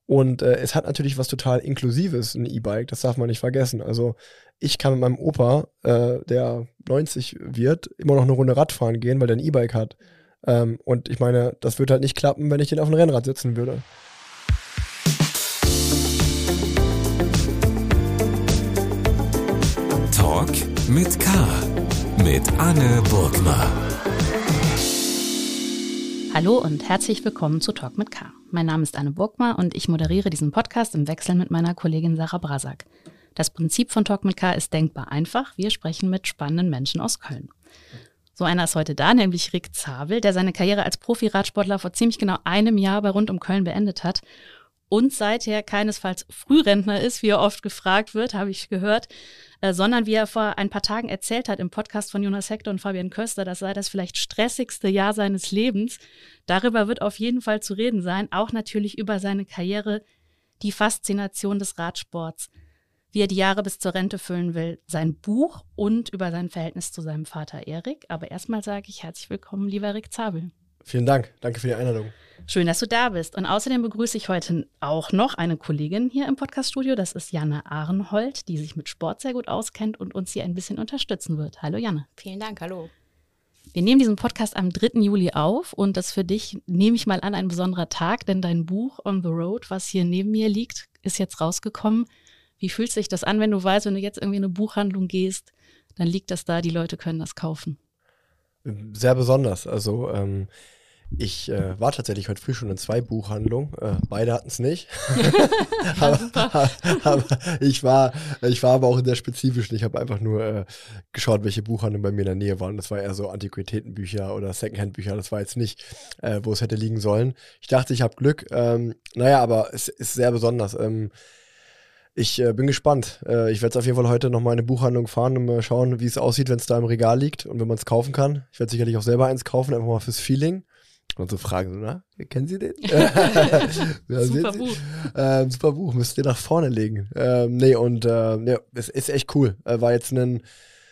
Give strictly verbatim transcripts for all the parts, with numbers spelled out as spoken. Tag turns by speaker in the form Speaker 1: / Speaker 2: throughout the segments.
Speaker 1: Und äh, es hat natürlich was total Inklusives, ein E-Bike, das darf man nicht vergessen. Also ich kann mit meinem Opa, äh, der neunzig wird, immer noch eine Runde Radfahren gehen, weil der ein E-Bike hat. Ähm, und ich meine, das würde halt nicht klappen, wenn ich den auf dem Rennrad sitzen würde.
Speaker 2: Talk mit K. mit Anne Burgner.
Speaker 3: Hallo und herzlich willkommen zu Talk mit K. Mein Name ist Anne Burgner und ich moderiere diesen Podcast im Wechsel mit meiner Kollegin Sarah Brasak. Das Prinzip von Talk mit K ist denkbar einfach. Wir sprechen mit spannenden Menschen aus Köln. So einer ist heute da, nämlich Rick Zabel, der seine Karriere als Profi-Radsportler vor ziemlich genau einem Jahr bei Rund um Köln beendet hat und seither keinesfalls Frührentner ist, wie er oft gefragt wird, habe ich gehört, äh, sondern wie er vor ein paar Tagen erzählt hat im Podcast von Jonas Hector und Fabian Köster, das sei das vielleicht stressigste Jahr seines Lebens. Darüber wird auf jeden Fall zu reden sein, auch natürlich über seine Karriere, die Faszination des Radsports, wie er die Jahre bis zur Rente füllen will, sein Buch und über sein Verhältnis zu seinem Vater Erik. Aber erstmal sage ich herzlich willkommen, lieber Rick Zabel.
Speaker 1: Vielen Dank, danke für die Einladung.
Speaker 3: Schön, dass du da bist. Und außerdem begrüße ich heute auch noch eine Kollegin hier im Podcaststudio. Das ist Janne Ahrenhold, die sich mit Sport sehr gut auskennt und uns hier ein bisschen unterstützen wird. Hallo Janne.
Speaker 4: Vielen Dank, hallo.
Speaker 3: Wir nehmen diesen Podcast am dritten Juli auf und das für dich, nehme ich mal an, ein besonderer Tag, denn dein Buch On the Road, was hier neben mir liegt, ist jetzt rausgekommen. Wie fühlt sich das an, wenn du weißt, wenn du jetzt irgendwie in eine Buchhandlung gehst, dann liegt das da, die Leute können das kaufen?
Speaker 1: Sehr besonders. Also ähm, ich äh, war tatsächlich heute früh schon in zwei Buchhandlungen. Äh, beide hatten es nicht. aber, aber ich war, ich war aber auch in der spezifischen. Ich habe einfach nur äh, geschaut, welche Buchhandlungen bei mir in der Nähe waren. Das war eher so Antiquitätenbücher oder Secondhand-Bücher. Das war jetzt nicht, äh, wo es hätte liegen sollen. Ich dachte, ich habe Glück. Ähm, naja, aber es ist sehr besonders. Ähm, Ich äh, bin gespannt. Äh, ich werde auf jeden Fall heute noch mal in eine Buchhandlung fahren und mal schauen, wie es aussieht, wenn es da im Regal liegt und wenn man es kaufen kann. Ich werde sicherlich auch selber eins kaufen, einfach mal fürs Feeling. Und so fragen, so, na, kennen Sie den? ja,
Speaker 3: super Buch.
Speaker 1: Ähm, super Buch, müsst ihr nach vorne legen. Ähm, nee, und äh, ja, es ist echt cool. Äh, war jetzt ein,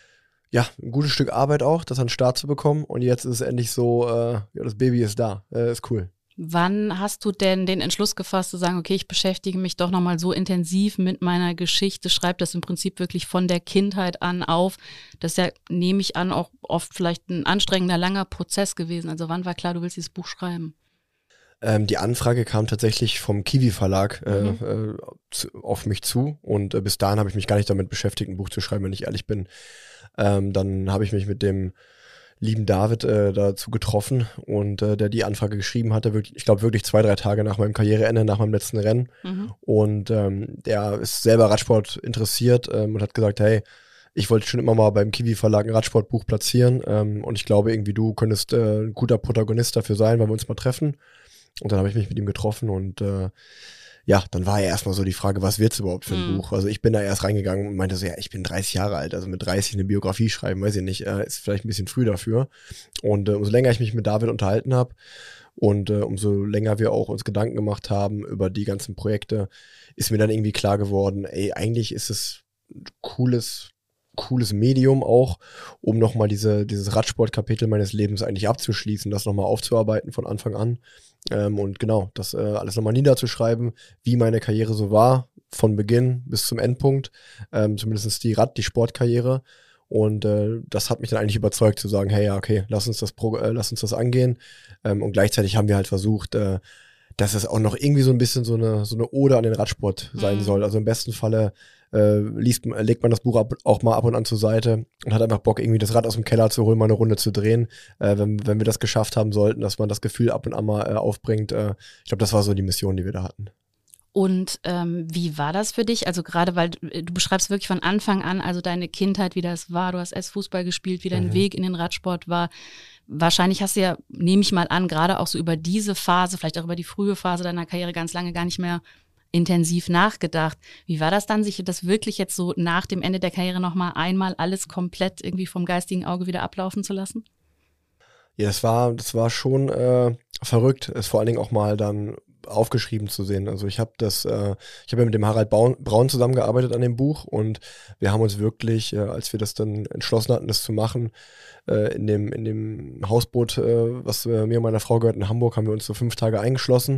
Speaker 1: ja, ein gutes Stück Arbeit auch, das an den Start zu bekommen. Und jetzt ist es endlich so, äh, ja, das Baby ist da. Äh, ist cool.
Speaker 3: Wann hast du denn den Entschluss gefasst, zu sagen, okay, ich beschäftige mich doch nochmal so intensiv mit meiner Geschichte, schreibe das im Prinzip wirklich von der Kindheit an auf? Das ist ja, nehme ich an, auch oft vielleicht ein anstrengender, langer Prozess gewesen. Also wann war klar, du willst dieses Buch schreiben?
Speaker 1: Ähm, die Anfrage kam tatsächlich vom Kiwi Verlag äh,
Speaker 3: Mhm.
Speaker 1: äh, zu, auf mich zu und äh, bis dahin habe ich mich gar nicht damit beschäftigt, ein Buch zu schreiben, wenn ich ehrlich bin. Ähm, dann habe ich mich mit dem lieben David äh, dazu getroffen und äh, der die Anfrage geschrieben hatte, wirklich, ich glaube wirklich zwei, drei Tage nach meinem Karriereende, nach meinem letzten Rennen.
Speaker 3: Mhm.
Speaker 1: Und ähm, der ist selber Radsport interessiert ähm, und hat gesagt, hey, ich wollte schon immer mal beim Kiwi Verlag ein Radsportbuch platzieren ähm, und ich glaube irgendwie du könntest äh, ein guter Protagonist dafür sein, weil wir uns mal treffen. Und dann habe ich mich mit ihm getroffen und äh, ja, dann war ja erstmal so die Frage, was wird's überhaupt für ein
Speaker 3: Mhm.
Speaker 1: Buch? Also ich bin da erst reingegangen und meinte so, ja, ich bin dreißig Jahre alt, also mit dreißig eine Biografie schreiben, weiß ich nicht, äh, ist vielleicht ein bisschen früh dafür. Und äh, umso länger ich mich mit David unterhalten habe und äh, umso länger wir auch uns Gedanken gemacht haben über die ganzen Projekte, ist mir dann irgendwie klar geworden, ey, eigentlich ist es ein cooles, cooles Medium auch, um nochmal diese, dieses Radsportkapitel meines Lebens eigentlich abzuschließen, das nochmal aufzuarbeiten von Anfang an. Ähm, und genau, das äh, alles nochmal niederzuschreiben, wie meine Karriere so war, von Beginn bis zum Endpunkt, ähm, zumindest die Rad-, die Sportkarriere. Und äh, das hat mich dann eigentlich überzeugt zu sagen, hey, ja, okay, lass uns das, Pro- äh, lass uns das angehen. Ähm, und gleichzeitig haben wir halt versucht, äh, dass es auch noch irgendwie so ein bisschen so eine, so eine Ode an den Radsport sein
Speaker 3: Mhm.
Speaker 1: soll. Also im besten Falle äh, liest, legt man das Buch ab, auch mal ab und an zur Seite und hat einfach Bock, irgendwie das Rad aus dem Keller zu holen, mal eine Runde zu drehen. Äh, wenn, wenn wir das geschafft haben sollten, dass man das Gefühl ab und an mal äh, aufbringt. Äh, ich glaube, das war so die Mission, die wir da hatten.
Speaker 3: Und ähm, wie war das für dich? Also gerade, weil du, du beschreibst wirklich von Anfang an, also deine Kindheit, wie das war. Du hast erst Fußball gespielt, wie dein
Speaker 1: Mhm.
Speaker 3: Weg in den Radsport war. Wahrscheinlich hast du ja, nehme ich mal an, gerade auch so über diese Phase, vielleicht auch über die frühe Phase deiner Karriere ganz lange gar nicht mehr intensiv nachgedacht. Wie war das dann, sich das wirklich jetzt so nach dem Ende der Karriere nochmal einmal alles komplett irgendwie vom geistigen Auge wieder ablaufen zu lassen?
Speaker 1: Ja, das war, das war schon äh, verrückt, es vor allen Dingen auch mal dann aufgeschrieben zu sehen. Also ich habe das, äh, ich habe ja mit dem Harald Braun, Braun zusammengearbeitet an dem Buch und wir haben uns wirklich, äh, als wir das dann entschlossen hatten, das zu machen, äh, in dem in dem Hausboot, äh, was äh, mir und meiner Frau gehört in Hamburg, haben wir uns so fünf Tage eingeschlossen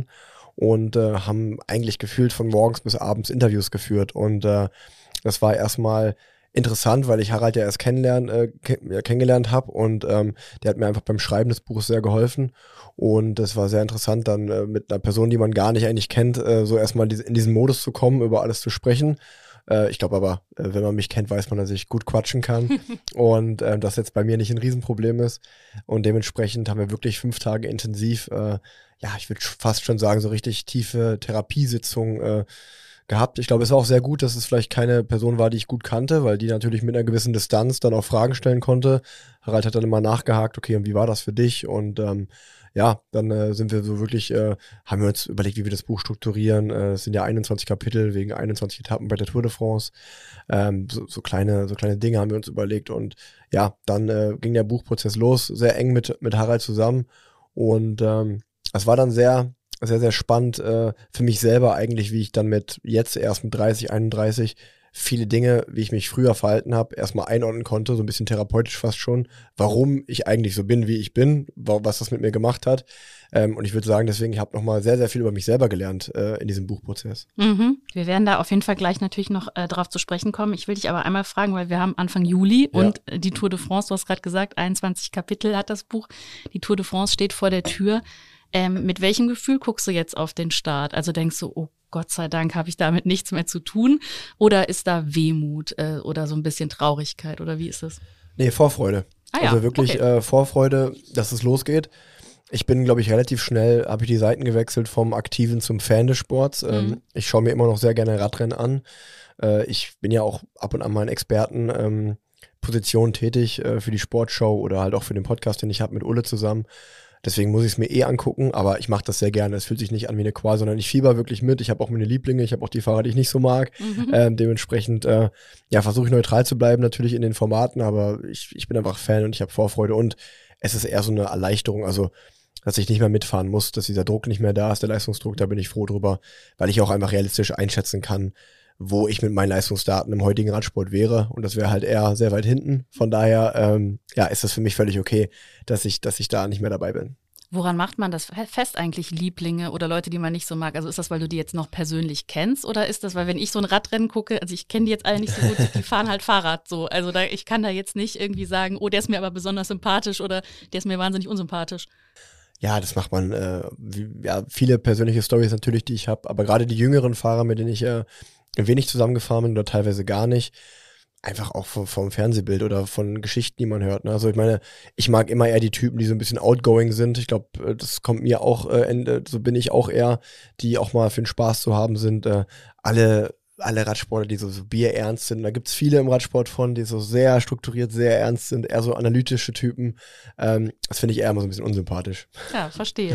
Speaker 1: und äh, haben eigentlich gefühlt von morgens bis abends Interviews geführt. Und äh, das war erstmal interessant, weil ich Harald ja erst kennenlernen, äh, kenn, ja, kennengelernt habe und ähm, der hat mir einfach beim Schreiben des Buches sehr geholfen und das war sehr interessant, dann äh, mit einer Person, die man gar nicht eigentlich kennt, äh, so erstmal diese, in diesen Modus zu kommen, über alles zu sprechen. Äh, ich glaube aber, äh, wenn man mich kennt, weiß man, dass ich gut quatschen kann und äh, das jetzt bei mir nicht ein Riesenproblem ist und dementsprechend haben wir wirklich fünf Tage intensiv, äh, ja, ich würde fast schon sagen, so richtig tiefe Therapiesitzungen äh, gehabt. Ich glaube, es war auch sehr gut, dass es vielleicht keine Person war, die ich gut kannte, weil die natürlich mit einer gewissen Distanz dann auch Fragen stellen konnte. Harald hat dann immer nachgehakt, okay, und wie war das für dich? Und ähm, ja, dann äh, sind wir so wirklich, äh, haben wir uns überlegt, wie wir das Buch strukturieren. Äh, es sind ja einundzwanzig Kapitel wegen einundzwanzig Etappen bei der Tour de France. Ähm, so, so kleine, so kleine Dinge haben wir uns überlegt. Und ja, dann äh, ging der Buchprozess los, sehr eng mit, mit Harald zusammen. Und ähm, es war dann sehr sehr, sehr spannend äh, für mich selber eigentlich, wie ich dann mit jetzt erst mit dreißig, einunddreißig viele Dinge, wie ich mich früher verhalten habe, erstmal einordnen konnte, so ein bisschen therapeutisch fast schon, warum ich eigentlich so bin, wie ich bin, was das mit mir gemacht hat. Ähm, und ich würde sagen, deswegen, ich habe nochmal sehr, sehr viel über mich selber gelernt äh, in diesem Buchprozess.
Speaker 3: Mhm. Wir werden da auf jeden Fall gleich natürlich noch äh, drauf zu sprechen kommen. Ich will dich aber einmal fragen, weil wir haben Anfang Juli ja. und äh, die Tour de France, du hast gerade gesagt, einundzwanzig Kapitel hat das Buch. Die Tour de France steht vor der Tür. Ähm, mit welchem Gefühl guckst du jetzt auf den Start? Also denkst du, oh Gott sei Dank habe ich damit nichts mehr zu tun? Oder ist da Wehmut äh, oder so ein bisschen Traurigkeit? Oder wie ist das?
Speaker 1: Nee, Vorfreude. Ah, ja. Also wirklich okay. äh, Vorfreude, dass es losgeht. Ich bin, glaube ich, relativ schnell, habe ich die Seiten gewechselt vom Aktiven zum Fan des Sports. Mhm. Ähm, ich schaue mir immer noch sehr gerne Radrennen an. Äh, ich bin ja auch ab und an mal in Experten ähm, Position tätig äh, für die Sportshow oder halt auch für den Podcast, den ich habe mit Ulle zusammen. Deswegen muss ich es mir eh angucken, aber ich mache das sehr gerne. Es fühlt sich nicht an wie eine Qual, sondern ich fieber wirklich mit. Ich habe auch meine Lieblinge, ich habe auch die Fahrer, die ich nicht so mag. Mhm. Ähm, dementsprechend äh, ja, versuche ich neutral zu bleiben, natürlich in den Formaten, aber ich, ich bin einfach Fan und ich habe Vorfreude und es ist eher so eine Erleichterung, also dass ich nicht mehr mitfahren muss, dass dieser Druck nicht mehr da ist, der Leistungsdruck, da bin ich froh drüber, weil ich auch einfach realistisch einschätzen kann, wo ich mit meinen Leistungsdaten im heutigen Radsport wäre und das wäre halt eher sehr weit hinten. Von daher ähm, ja, ist das für mich völlig okay, dass ich, dass ich da nicht mehr dabei bin.
Speaker 3: Woran macht man das fest eigentlich, Lieblinge oder Leute, die man nicht so mag? Also ist das, weil du die jetzt noch persönlich kennst oder ist das, weil wenn ich so ein Radrennen gucke, also ich kenne die jetzt alle nicht so gut, die fahren halt Fahrrad so. Also da, ich kann da jetzt nicht irgendwie sagen, oh, der ist mir aber besonders sympathisch oder der ist mir wahnsinnig unsympathisch.
Speaker 1: Ja, das macht man, äh, wie, ja, viele persönliche Storys natürlich, die ich habe, aber gerade die jüngeren Fahrer, mit denen ich äh, wenig zusammengefahren bin oder teilweise gar nicht, einfach auch vom, vom Fernsehbild oder von Geschichten, die man hört. Ne? Also ich meine, ich mag immer eher die Typen, die so ein bisschen outgoing sind. Ich glaube, das kommt mir auch, äh, so bin ich auch eher, die auch mal für den Spaß zu haben sind. Äh, alle alle Radsportler, die so, so bierernst sind. Da gibt es viele im Radsport von, die so sehr strukturiert, sehr ernst sind, eher so analytische Typen. Ähm, das finde ich eher immer so ein bisschen unsympathisch.
Speaker 3: Ja, verstehe.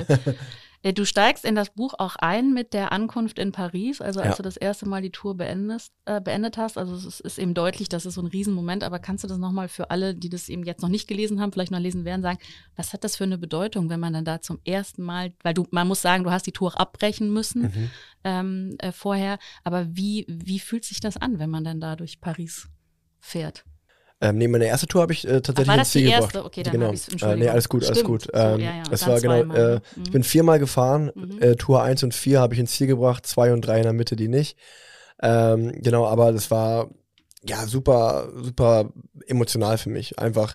Speaker 3: Du steigst in das Buch auch ein mit der Ankunft in Paris, also als ja. du das erste Mal die Tour beendest, äh, beendet hast. Also es ist eben deutlich, das ist so ein Riesenmoment, aber kannst du das nochmal für alle, die das eben jetzt noch nicht gelesen haben, vielleicht noch lesen werden, sagen, was hat das für eine Bedeutung, wenn man dann da zum ersten Mal, weil du, man muss sagen, du hast die Tour auch abbrechen müssen mhm. ähm, äh, vorher, aber wie, wie fühlt sich das an, wenn man dann da durch Paris fährt?
Speaker 1: Ähm, nee, meine erste Tour habe ich äh, tatsächlich ins Ziel gebracht.
Speaker 3: War das die erste? Okay, dann
Speaker 1: genau.
Speaker 3: habe ich es, Entschuldigung.
Speaker 1: Äh, nee, alles gut, alles
Speaker 3: Stimmt.
Speaker 1: gut. Ähm,
Speaker 3: so, ja, ja.
Speaker 1: Es
Speaker 3: dann
Speaker 1: war genau, äh,
Speaker 3: mhm.
Speaker 1: ich bin viermal gefahren,
Speaker 3: mhm.
Speaker 1: äh, Tour eins und vier habe ich ins Ziel gebracht, zwei und drei in der Mitte die nicht. Ähm, genau, aber das war ja super, super emotional für mich. Einfach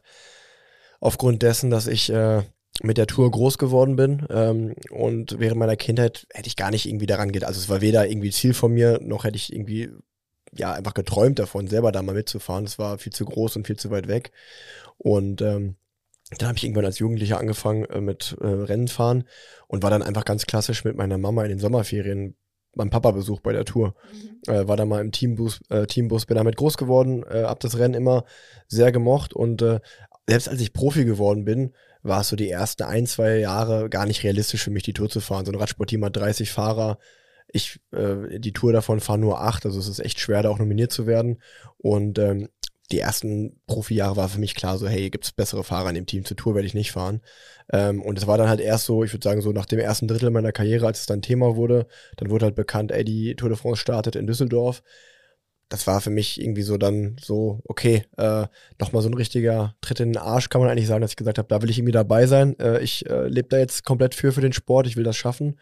Speaker 1: aufgrund dessen, dass ich äh, mit der Tour groß geworden bin ähm, und während meiner Kindheit hätte ich gar nicht irgendwie daran gedacht. Also es war weder irgendwie Ziel von mir, noch hätte ich irgendwie ja einfach geträumt davon, selber da mal mitzufahren. Das war viel zu groß und viel zu weit weg. Und ähm, dann habe ich irgendwann als Jugendlicher angefangen äh, mit äh, Rennen fahren und war dann einfach ganz klassisch mit meiner Mama in den Sommerferien beim Papa-Besuch bei der Tour. Mhm. Äh, war da mal im Teambus, äh, Teambus, bin damit groß geworden, äh, hab das Rennen immer sehr gemocht und äh, selbst als ich Profi geworden bin, war es so die ersten ein, zwei Jahre gar nicht realistisch für mich, die Tour zu fahren. So ein Radsportteam hat dreißig Fahrer, ich, äh, die Tour davon fahren nur acht, also es ist echt schwer, da auch nominiert zu werden. Und ähm, die ersten Profijahre war für mich klar so, hey, gibt's bessere Fahrer in dem Team, zur Tour werde ich nicht fahren. Ähm, und es war dann halt erst so, ich würde sagen, so nach dem ersten Drittel meiner Karriere, als es dann Thema wurde, dann wurde halt bekannt, ey, die Tour de France startet in Düsseldorf. Das war für mich irgendwie so dann so, okay, äh, nochmal so ein richtiger Tritt in den Arsch, kann man eigentlich sagen, dass ich gesagt habe, da will ich irgendwie dabei sein. Äh, ich äh, lebe da jetzt komplett für, für den Sport, ich will das schaffen.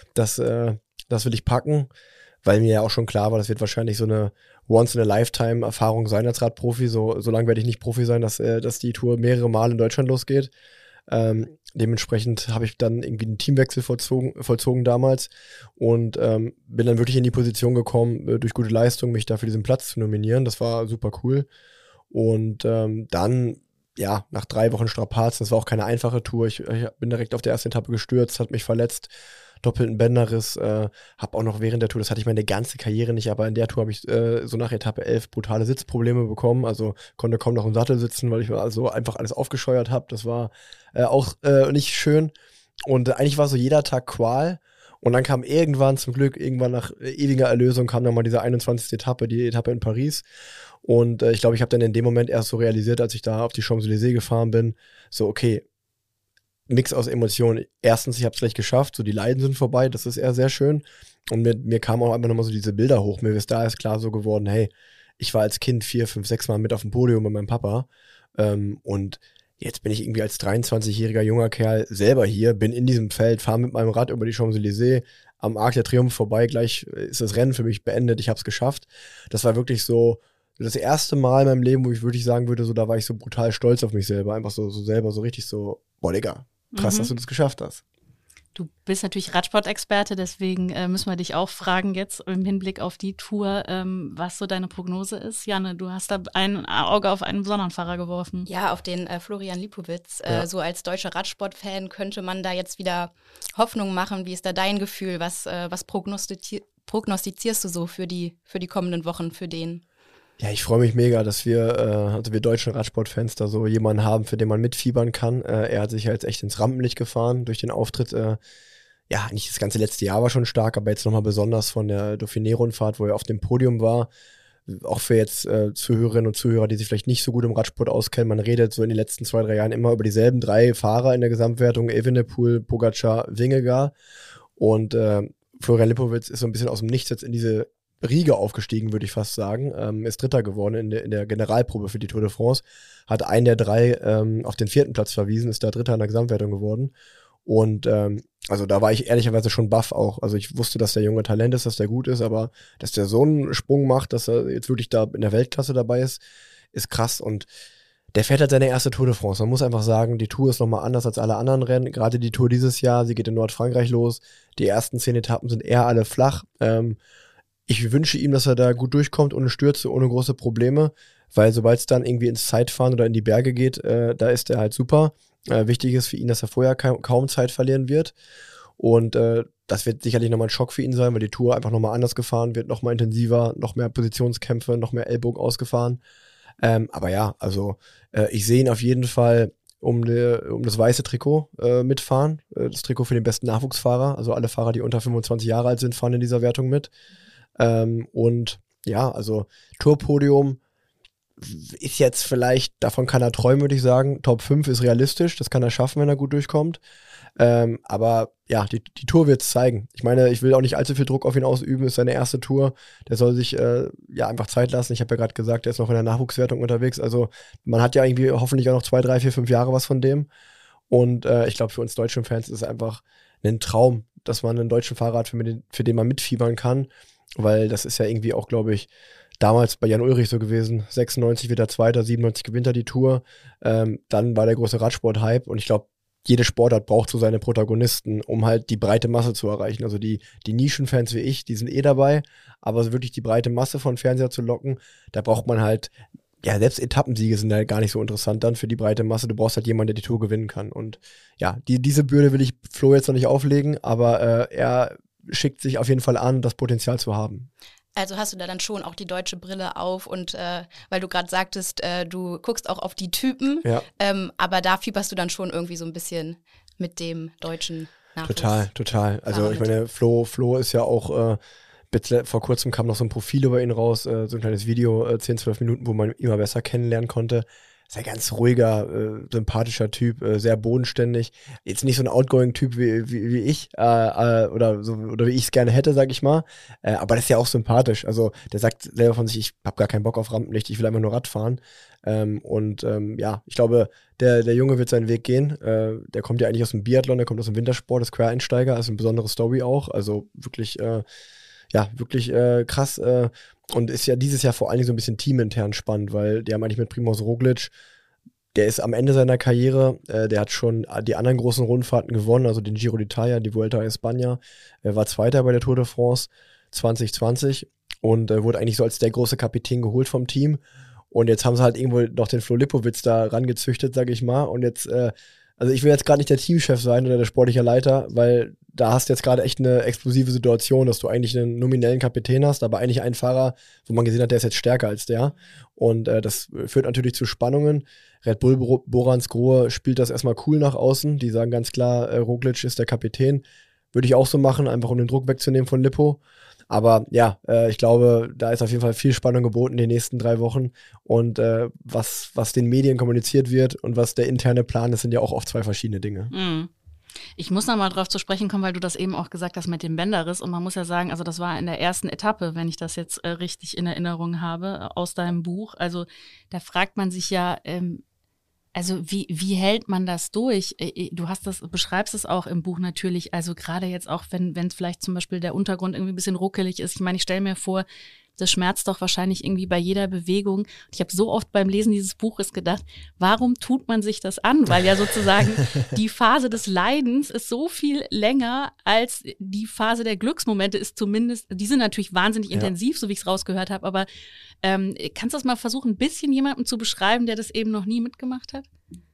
Speaker 1: das, äh, das will ich packen, weil mir ja auch schon klar war, das wird wahrscheinlich so eine Once-in-a-Lifetime-Erfahrung sein als Radprofi. So, so lange werde ich nicht Profi sein, dass, äh, dass die Tour mehrere Mal in Deutschland losgeht. Ähm, dementsprechend habe ich dann irgendwie einen Teamwechsel vollzogen, vollzogen damals und ähm, bin dann wirklich in die Position gekommen, äh, durch gute Leistung mich da für diesen Platz zu nominieren. Das war super cool. Und ähm, dann, ja, nach drei Wochen Strapazen, das war auch keine einfache Tour. Ich, ich bin direkt auf der ersten Etappe gestürzt, hat mich verletzt, doppelten Bänderriss, äh, habe auch noch während der Tour, das hatte ich meine ganze Karriere nicht, aber in der Tour habe ich äh, so nach Etappe elf brutale Sitzprobleme bekommen, also konnte kaum noch im Sattel sitzen, weil ich also einfach alles aufgescheuert habe. Das war äh, auch äh, nicht schön und äh, eigentlich war so jeder Tag Qual und dann kam irgendwann zum Glück, irgendwann nach äh, ewiger Erlösung kam dann mal diese einundzwanzigste Etappe, die Etappe in Paris und äh, ich glaube, ich habe dann in dem Moment erst so realisiert, als ich da auf die Champs-Élysées gefahren bin, so okay, Mix aus Emotionen. Erstens, ich habe es gleich geschafft, so die Leiden sind vorbei, das ist eher sehr schön. Und mir, mir kamen auch einfach nochmal so diese Bilder hoch. Mir ist da erst klar so geworden, hey, ich war als Kind vier, fünf, sechs Mal mit auf dem Podium mit meinem Papa. Ähm, und jetzt bin ich irgendwie als dreiundzwanzigjähriger junger Kerl selber hier, bin in diesem Feld, fahre mit meinem Rad über die Champs-Élysées, am Arc der Triomphe vorbei, gleich ist das Rennen für mich beendet, ich habe es geschafft. Das war wirklich so das erste Mal in meinem Leben, wo ich wirklich sagen würde, so da war ich so brutal stolz auf mich selber. Einfach so, so selber so richtig so, boah, Digga, krass, mhm. dass du das geschafft hast.
Speaker 3: Du bist natürlich Radsportexperte, deswegen äh, müssen wir dich auch fragen jetzt im Hinblick auf die Tour, ähm, was so deine Prognose ist. Janne, du hast da ein Auge auf einen besonderen Fahrer geworfen.
Speaker 4: Ja, auf den äh, Florian Lipowitz. Äh,
Speaker 1: ja.
Speaker 4: So als deutscher Radsportfan könnte man da jetzt wieder Hoffnung machen. Wie ist da dein Gefühl? Was, äh, was prognostizi- prognostizierst du so für die, für die kommenden Wochen für den?
Speaker 1: Ja, ich freue mich mega, dass wir, äh, also wir deutschen Radsportfans da so jemanden haben, für den man mitfiebern kann. Äh, er hat sich ja jetzt echt ins Rampenlicht gefahren durch den Auftritt. Äh, ja, nicht das ganze letzte Jahr war schon stark, aber jetzt nochmal besonders von der Dauphiné-Rundfahrt, wo er auf dem Podium war. Auch für jetzt äh, Zuhörerinnen und Zuhörer, die sich vielleicht nicht so gut im Radsport auskennen. Man redet so in den letzten zwei, drei Jahren immer über dieselben drei Fahrer in der Gesamtwertung. Evenepoel, Pogacar, Vingegaard. Und äh, Florian Lipowitz ist so ein bisschen aus dem Nichts jetzt in diese Riege aufgestiegen, würde ich fast sagen, ähm, ist Dritter geworden in der, in der Generalprobe für die Tour de France, hat einen der drei ähm, auf den vierten Platz verwiesen, ist da Dritter in der Gesamtwertung geworden und ähm, also da war ich ehrlicherweise schon baff auch, also ich wusste, dass der junge Talent ist, dass der gut ist, aber dass der so einen Sprung macht, dass er jetzt wirklich da in der Weltklasse dabei ist, ist krass und der fährt halt seine erste Tour de France. Man muss einfach sagen, die Tour ist nochmal anders als alle anderen Rennen. Gerade die Tour dieses Jahr, sie geht in Nordfrankreich los. Die ersten zehn Etappen sind eher alle flach. Ähm, Ich wünsche ihm, dass er da gut durchkommt, ohne Stürze, ohne große Probleme, weil sobald es dann irgendwie ins Zeitfahren oder in die Berge geht, äh, da ist er halt super. Äh, wichtig ist für ihn, dass er vorher kaum, kaum Zeit verlieren wird und äh, das wird sicherlich nochmal ein Schock für ihn sein, weil die Tour einfach nochmal anders gefahren wird, nochmal intensiver, noch mehr Positionskämpfe, noch mehr Ellbogen ausgefahren. Ähm, aber ja, also äh, ich sehe ihn auf jeden Fall um, de, um das weiße Trikot äh, mitfahren, äh, das Trikot für den besten Nachwuchsfahrer, also alle Fahrer, die unter fünfundzwanzig Jahre alt sind, fahren in dieser Wertung mit. Ähm, und ja, also Tourpodium ist jetzt vielleicht, davon kann er träumen, würde ich sagen. Top fünf ist realistisch, das kann er schaffen, wenn er gut durchkommt. Ähm, aber ja, die, die Tour wird es zeigen. Ich meine, ich will auch nicht allzu viel Druck auf ihn ausüben, ist seine erste Tour. Der soll sich äh, ja einfach Zeit lassen. Ich habe ja gerade gesagt, der ist noch in der Nachwuchswertung unterwegs. Also man hat ja irgendwie hoffentlich auch noch zwei, drei, vier, fünf Jahre was von dem. Und äh, ich glaube, für uns deutschen Fans ist es einfach ein Traum, dass man einen deutschen Fahrer hat, für den, für den man mitfiebern kann. Weil das ist ja irgendwie auch, glaube ich, damals bei Jan Ullrich so gewesen. sechsundneunzig wird er Zweiter, siebenundneunzig gewinnt er die Tour. Ähm, dann war der große Radsport-Hype und ich glaube, jede Sportart braucht so seine Protagonisten, um halt die breite Masse zu erreichen. Also die, die Nischenfans wie ich, die sind eh dabei, aber so wirklich die breite Masse von Fernseher zu locken, da braucht man halt, ja, selbst Etappensiege sind halt gar nicht so interessant dann für die breite Masse. Du brauchst halt jemanden, der die Tour gewinnen kann. Und ja, die, diese Bürde will ich Flo jetzt noch nicht auflegen, aber äh, er schickt sich auf jeden Fall an, das Potenzial zu haben.
Speaker 4: Also hast du da dann schon auch die deutsche Brille auf und äh, weil du gerade sagtest, äh, du guckst auch auf die Typen,
Speaker 1: ja.
Speaker 4: ähm, aber da fieberst du dann schon irgendwie so ein bisschen mit dem deutschen Nachwuchs.
Speaker 1: Total, total. Also
Speaker 4: Fahrer
Speaker 1: ich
Speaker 4: mit.
Speaker 1: meine, Flo, Flo ist ja auch, äh, bitte, vor kurzem kam noch so ein Profil über ihn raus, äh, so ein kleines Video, äh, zehn, zwölf Minuten, wo man ihn immer besser kennenlernen konnte. ist ein ganz ruhiger, äh, sympathischer Typ, äh, sehr bodenständig. Jetzt nicht so ein outgoing Typ wie, wie, wie ich, äh, äh, oder so, oder wie ich es gerne hätte, sag ich mal. Äh, aber das ist ja auch sympathisch. Also der sagt selber von sich, ich habe gar keinen Bock auf Rampenlicht, ich will einfach nur Rad fahren. Ähm, und ähm, ja, ich glaube, der, der Junge wird seinen Weg gehen. Äh, der kommt ja eigentlich aus dem Biathlon, der kommt aus dem Wintersport, ist Quereinsteiger, also eine besondere Story auch. Also wirklich, äh, ja, wirklich äh, krass. Äh, Und ist ja dieses Jahr vor allen Dingen so ein bisschen teamintern spannend, weil die haben eigentlich mit Primož Roglič, der ist am Ende seiner Karriere, äh, der hat schon die anderen großen Rundfahrten gewonnen, also den Giro d'Italia, die Vuelta a España, er war Zweiter bei der Tour de France zwanzig zwanzig und äh, wurde eigentlich so als der große Kapitän geholt vom Team. Und jetzt haben sie halt irgendwo noch den Flo Lipowitz da rangezüchtet, sag ich mal. Und jetzt, äh, also ich will jetzt gerade nicht der Teamchef sein oder der sportliche Leiter, weil da hast du jetzt gerade echt eine explosive Situation, dass du eigentlich einen nominellen Kapitän hast, aber eigentlich einen Fahrer, wo man gesehen hat, der ist jetzt stärker als der. Und äh, das führt natürlich zu Spannungen. Red Bull Borans Grohe spielt das erstmal cool nach außen. Die sagen ganz klar, äh, Roglič ist der Kapitän. Würde ich auch so machen, einfach um den Druck wegzunehmen von Lippo. Aber ja, äh, ich glaube, da ist auf jeden Fall viel Spannung geboten in den nächsten drei Wochen. Und äh, was, was den Medien kommuniziert wird und was der interne Plan ist, sind ja auch oft zwei verschiedene Dinge.
Speaker 3: Mhm. Ich muss noch mal drauf zu sprechen kommen, weil du das eben auch gesagt hast mit dem Bänderriss. Und man muss ja sagen, also das war in der ersten Etappe, wenn ich das jetzt äh, richtig in Erinnerung habe, aus deinem Buch. Also da fragt man sich ja, ähm, also wie, wie hält man das durch? Du hast das, beschreibst es auch im Buch natürlich, also gerade jetzt auch, wenn wenn es vielleicht zum Beispiel der Untergrund irgendwie ein bisschen ruckelig ist. Ich meine, ich stelle mir vor, das schmerzt doch wahrscheinlich irgendwie bei jeder Bewegung. Ich habe so oft beim Lesen dieses Buches gedacht, warum tut man sich das an? Weil ja sozusagen die Phase des Leidens ist so viel länger als die Phase der Glücksmomente ist zumindest, die sind natürlich wahnsinnig ja. intensiv, so wie ich es rausgehört habe, aber ähm, kannst du das mal versuchen, ein bisschen jemandem zu beschreiben, der das eben noch nie mitgemacht hat?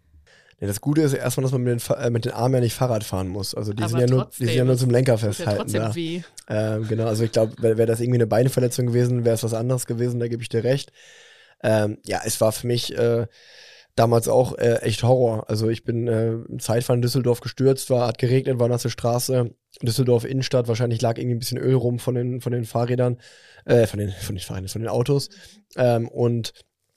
Speaker 1: Ja, das Gute ist erstmal, dass man mit den, Fa- äh, mit den Armen ja nicht Fahrrad fahren muss. Also die, sind ja, nur, die sind ja nur zum Lenker festhalten.
Speaker 3: Ja, trotzdem weh.
Speaker 1: Ähm, genau, also ich glaube, wäre wär das irgendwie eine Beinverletzung gewesen, wäre es was anderes gewesen, da gebe ich dir recht. Ähm, ja, es war für mich äh, damals auch äh, echt Horror. Also ich bin äh, im Zeitfahren in Düsseldorf gestürzt, war, hat geregnet, war nasse Straße, Düsseldorf Innenstadt, wahrscheinlich lag irgendwie ein bisschen Öl rum von den, von den Fahrrädern, äh, von den, von den Fahrrädern, von den Autos. Ähm, und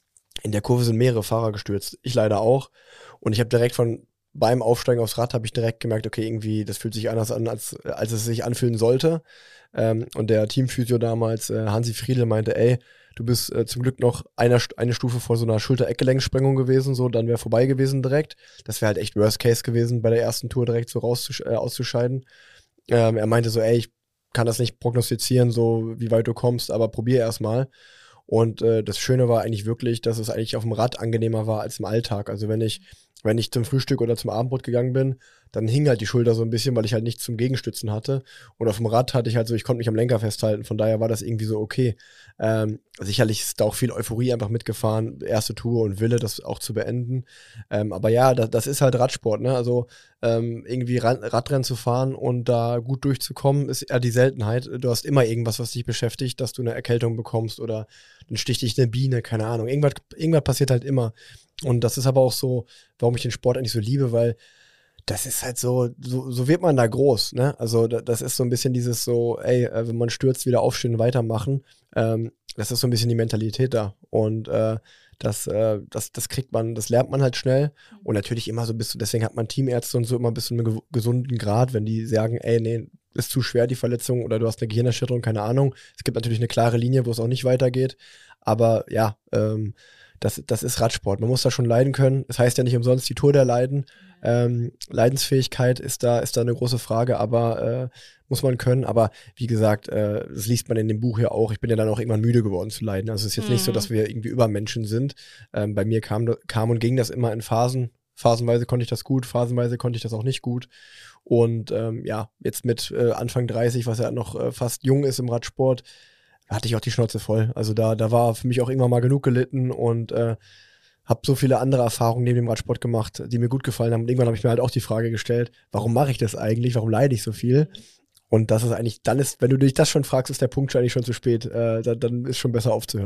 Speaker 1: in der Kurve sind mehrere Fahrer gestürzt. Ich leider auch. Und ich habe direkt von beim Aufsteigen aufs Rad habe ich direkt gemerkt, okay, irgendwie, das fühlt sich anders an, als, als es sich anfühlen sollte. Ähm, und der Teamphysio damals, äh, Hansi Friedl, meinte, ey, du bist äh, zum Glück noch einer, eine Stufe vor so einer Schulter-Eckgelenksprengung gewesen, so, dann wäre vorbei gewesen direkt. Das wäre halt echt Worst Case gewesen, bei der ersten Tour direkt so raus äh, auszuscheiden. Ähm, er meinte so, ey, ich kann das nicht prognostizieren, so wie weit du kommst, aber probier erst mal. Und äh, das Schöne war eigentlich wirklich, dass es eigentlich auf dem Rad angenehmer war als im Alltag. Also wenn ich, wenn ich zum Frühstück oder zum Abendbrot gegangen bin, dann hing halt die Schulter so ein bisschen, weil ich halt nichts zum Gegenstützen hatte. Und auf dem Rad hatte ich halt so, ich konnte mich am Lenker festhalten. Von daher war das irgendwie so okay. Ähm, sicherlich ist da auch viel Euphorie einfach mitgefahren, erste Tour und Wille, das auch zu beenden. Ähm, aber ja, das, das ist halt Radsport, ne? Also ähm, irgendwie Rad, Radrennen zu fahren und da gut durchzukommen, ist eher die Seltenheit. Du hast immer irgendwas, was dich beschäftigt, dass du eine Erkältung bekommst oder dann sticht dich eine Biene, keine Ahnung. Irgendwas, irgendwas passiert halt immer. Und das ist aber auch so, warum ich den Sport eigentlich so liebe, weil das ist halt so, so, so wird man da groß, ne? Also das ist so ein bisschen dieses so, ey, wenn man stürzt, wieder aufstehen und weitermachen. Ähm, das ist so ein bisschen die Mentalität da. Und äh, das, äh, das, das kriegt man, das lernt man halt schnell. Und natürlich immer so bis, deswegen hat man Teamärzte und so immer bis zu einem ge- gesunden Grad, wenn die sagen, ey, nee, ist zu schwer die Verletzung oder du hast eine Gehirnerschütterung, keine Ahnung. Es gibt natürlich eine klare Linie, wo es auch nicht weitergeht. Aber ja, ähm, das, das ist Radsport. Man muss da schon leiden können. Das heißt ja nicht umsonst die Tour der Leiden. Ähm, Leidensfähigkeit ist da, ist da eine große Frage, aber äh, muss man können. Aber wie gesagt, äh, das liest man in dem Buch ja auch. Ich bin ja dann auch irgendwann müde geworden zu leiden. Also es ist jetzt mhm. nicht so, dass wir irgendwie Übermenschen sind. Ähm, bei mir kam, kam und ging das immer in Phasen. Phasenweise konnte ich das gut, phasenweise konnte ich das auch nicht gut. Und ähm, ja, jetzt mit äh, Anfang dreißig, was ja noch äh, fast jung ist im Radsport, hatte ich auch die Schnauze voll. Also da, da war für mich auch irgendwann mal genug gelitten und äh, habe so viele andere Erfahrungen neben dem Radsport gemacht, die mir gut gefallen haben. Und irgendwann habe ich mir halt auch die Frage gestellt, warum mache ich das eigentlich? Warum leide ich so viel? Und das ist eigentlich, dann ist, wenn du dich das schon fragst, ist der Punkt eigentlich schon zu spät. Äh, dann, dann ist schon besser aufzuhören.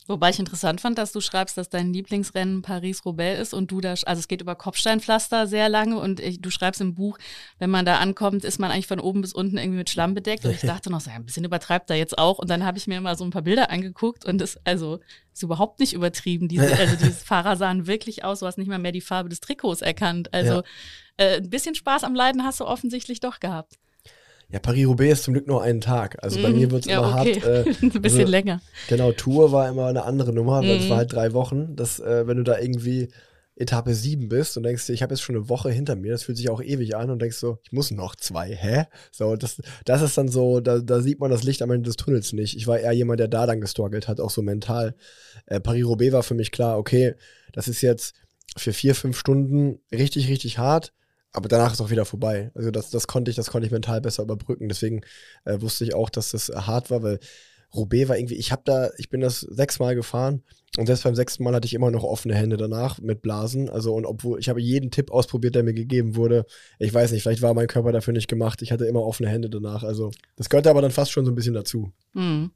Speaker 3: Wobei ich interessant fand, dass du schreibst, dass dein Lieblingsrennen Paris-Roubaix ist und du da, also es geht über Kopfsteinpflaster sehr lange und ich, du schreibst im Buch, wenn man da ankommt, ist man eigentlich von oben bis unten irgendwie mit Schlamm bedeckt und ich dachte noch so, ja, ein bisschen übertreibt er jetzt auch und dann habe ich mir mal so ein paar Bilder angeguckt und das, also, ist überhaupt nicht übertrieben. Diese, also diese Fahrer sahen wirklich aus, du hast nicht mal mehr die Farbe des Trikots erkannt. Also
Speaker 1: ja.
Speaker 3: äh, ein bisschen Spaß am Leiden hast du offensichtlich doch gehabt.
Speaker 1: Ja, Paris-Roubaix ist zum Glück nur einen Tag. Also bei mm, mir wird es
Speaker 3: ja,
Speaker 1: immer
Speaker 3: okay.
Speaker 1: hart. Äh,
Speaker 3: ein bisschen
Speaker 1: also,
Speaker 3: länger.
Speaker 1: Genau, Tour war immer eine andere Nummer, weil es
Speaker 3: Mm.
Speaker 1: war halt drei Wochen. Das, äh, wenn du da irgendwie Etappe sieben bist und denkst dir, ich habe jetzt schon eine Woche hinter mir, das fühlt sich auch ewig an und denkst so, ich muss noch zwei, hä? So, das, das ist dann so, da, da sieht man das Licht am Ende des Tunnels nicht. Ich war eher jemand, der da dann gestruggelt hat, auch so mental. Äh, Paris-Roubaix war für mich klar, okay, das ist jetzt für vier, fünf Stunden richtig, richtig hart. Aber danach ist auch wieder vorbei. Also das, das konnte ich, das konnte ich mental besser überbrücken. Deswegen äh, wusste ich auch, dass das äh, hart war, weil Roubaix war irgendwie, ich habe da, ich bin das sechsmal gefahren und selbst beim sechsten Mal hatte ich immer noch offene Hände danach mit Blasen. Also und obwohl, ich habe jeden Tipp ausprobiert, der mir gegeben wurde. Ich weiß nicht, vielleicht war mein Körper dafür nicht gemacht. Ich hatte immer offene Hände danach. Also das gehörte aber dann fast schon so ein bisschen dazu.
Speaker 3: Mhm.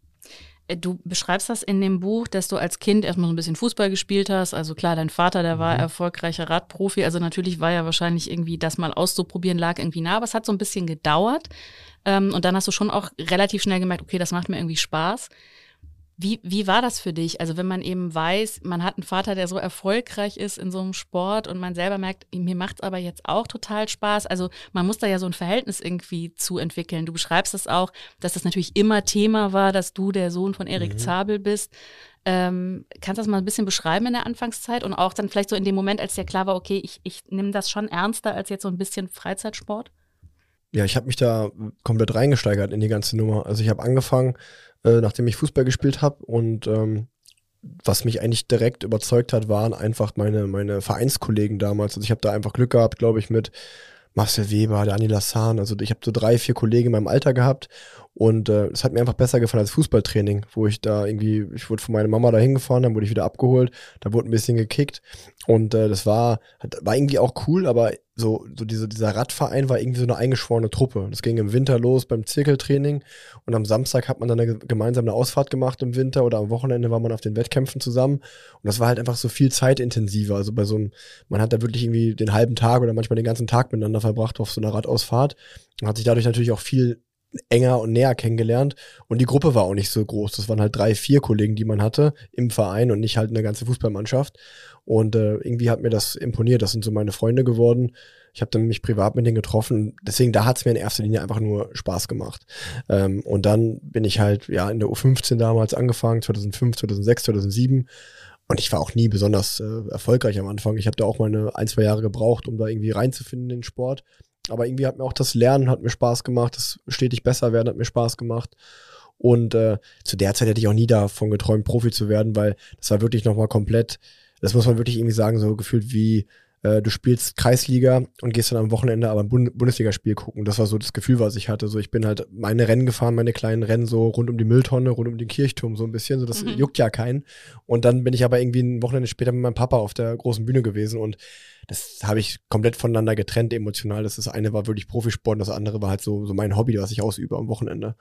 Speaker 3: Du beschreibst das in dem Buch, dass du als Kind erstmal so ein bisschen Fußball gespielt hast. Also klar, dein Vater, der war
Speaker 1: Mhm.
Speaker 3: erfolgreicher Radprofi. Also natürlich war ja wahrscheinlich irgendwie das mal auszuprobieren, lag irgendwie nah. Aber es hat so ein bisschen gedauert. Ähm, und dann hast du schon auch relativ schnell gemerkt, okay, das macht mir irgendwie Spaß. Wie, wie war das für dich? Also wenn man eben weiß, man hat einen Vater, der so erfolgreich ist in so einem Sport und man selber merkt, mir macht es aber jetzt auch total Spaß. Also man muss da ja so ein Verhältnis irgendwie zu entwickeln. Du beschreibst es auch, dass das natürlich immer Thema war, dass du der Sohn von Erik
Speaker 1: Mhm.
Speaker 3: Zabel bist. Ähm, kannst du das mal ein bisschen beschreiben in der Anfangszeit und auch dann vielleicht so in dem Moment, als dir klar war, okay, ich, ich nehme das schon ernster als jetzt so ein bisschen Freizeitsport?
Speaker 1: Ja, ich habe mich da komplett reingesteigert in die ganze Nummer. Also ich habe angefangen, äh, nachdem ich Fußball gespielt habe und ähm, was mich eigentlich direkt überzeugt hat, waren einfach meine, meine Vereinskollegen damals. Also ich habe da einfach Glück gehabt, glaube ich, mit Marcel Weber, Dani Lassan. Also ich habe so drei, vier Kollegen in meinem Alter gehabt und äh, es hat mir einfach besser gefallen als Fußballtraining, wo ich da irgendwie, ich wurde von meiner Mama da hingefahren, dann wurde ich wieder abgeholt, da wurde ein bisschen gekickt und äh, das war, war irgendwie auch cool, aber so, so diese, dieser Radverein war irgendwie so eine eingeschworene Truppe. Das ging im Winter los beim Zirkeltraining und am Samstag hat man dann eine gemeinsame Ausfahrt gemacht im Winter oder am Wochenende war man auf den Wettkämpfen zusammen und das war halt einfach so viel zeitintensiver. Also bei so einem, man hat da wirklich irgendwie den halben Tag oder manchmal den ganzen Tag miteinander verbracht auf so einer Radausfahrt und hat sich dadurch natürlich auch viel enger und näher kennengelernt und die Gruppe war auch nicht so groß. Das waren halt drei, vier Kollegen, die man hatte im Verein und nicht halt eine ganze Fußballmannschaft und äh, irgendwie hat mir das imponiert. Das sind so meine Freunde geworden. Ich habe dann mich privat mit denen getroffen. Deswegen, da hat es mir in erster Linie einfach nur Spaß gemacht. Ähm, und dann bin ich halt ja in der U fünfzehn damals angefangen, zweitausendfünf, zweitausendsechs, zweitausendsieben und ich war auch nie besonders äh, erfolgreich am Anfang. Ich habe da auch meine ein, zwei Jahre gebraucht, um da irgendwie reinzufinden in den Sport. Aber irgendwie hat mir auch das Lernen hat mir Spaß gemacht, das stetig besser werden hat mir Spaß gemacht. Und äh, zu der Zeit hätte ich auch nie davon geträumt, Profi zu werden, weil das war wirklich nochmal komplett, das muss man wirklich irgendwie sagen, so gefühlt wie äh, du spielst Kreisliga und gehst dann am Wochenende aber ein Bund- Bundesligaspiel gucken. Das war so das Gefühl, was ich hatte. So, ich bin halt meine Rennen gefahren, meine kleinen Rennen so rund um die Mülltonne, rund um den Kirchturm so ein bisschen. So, das
Speaker 3: Mhm.
Speaker 1: juckt ja keinen. Und dann bin ich aber irgendwie ein Wochenende später mit meinem Papa auf der großen Bühne gewesen und das habe ich komplett voneinander getrennt emotional. Das, das eine war wirklich Profisport und das andere war halt so, so mein Hobby, was ich ausübe am Wochenende.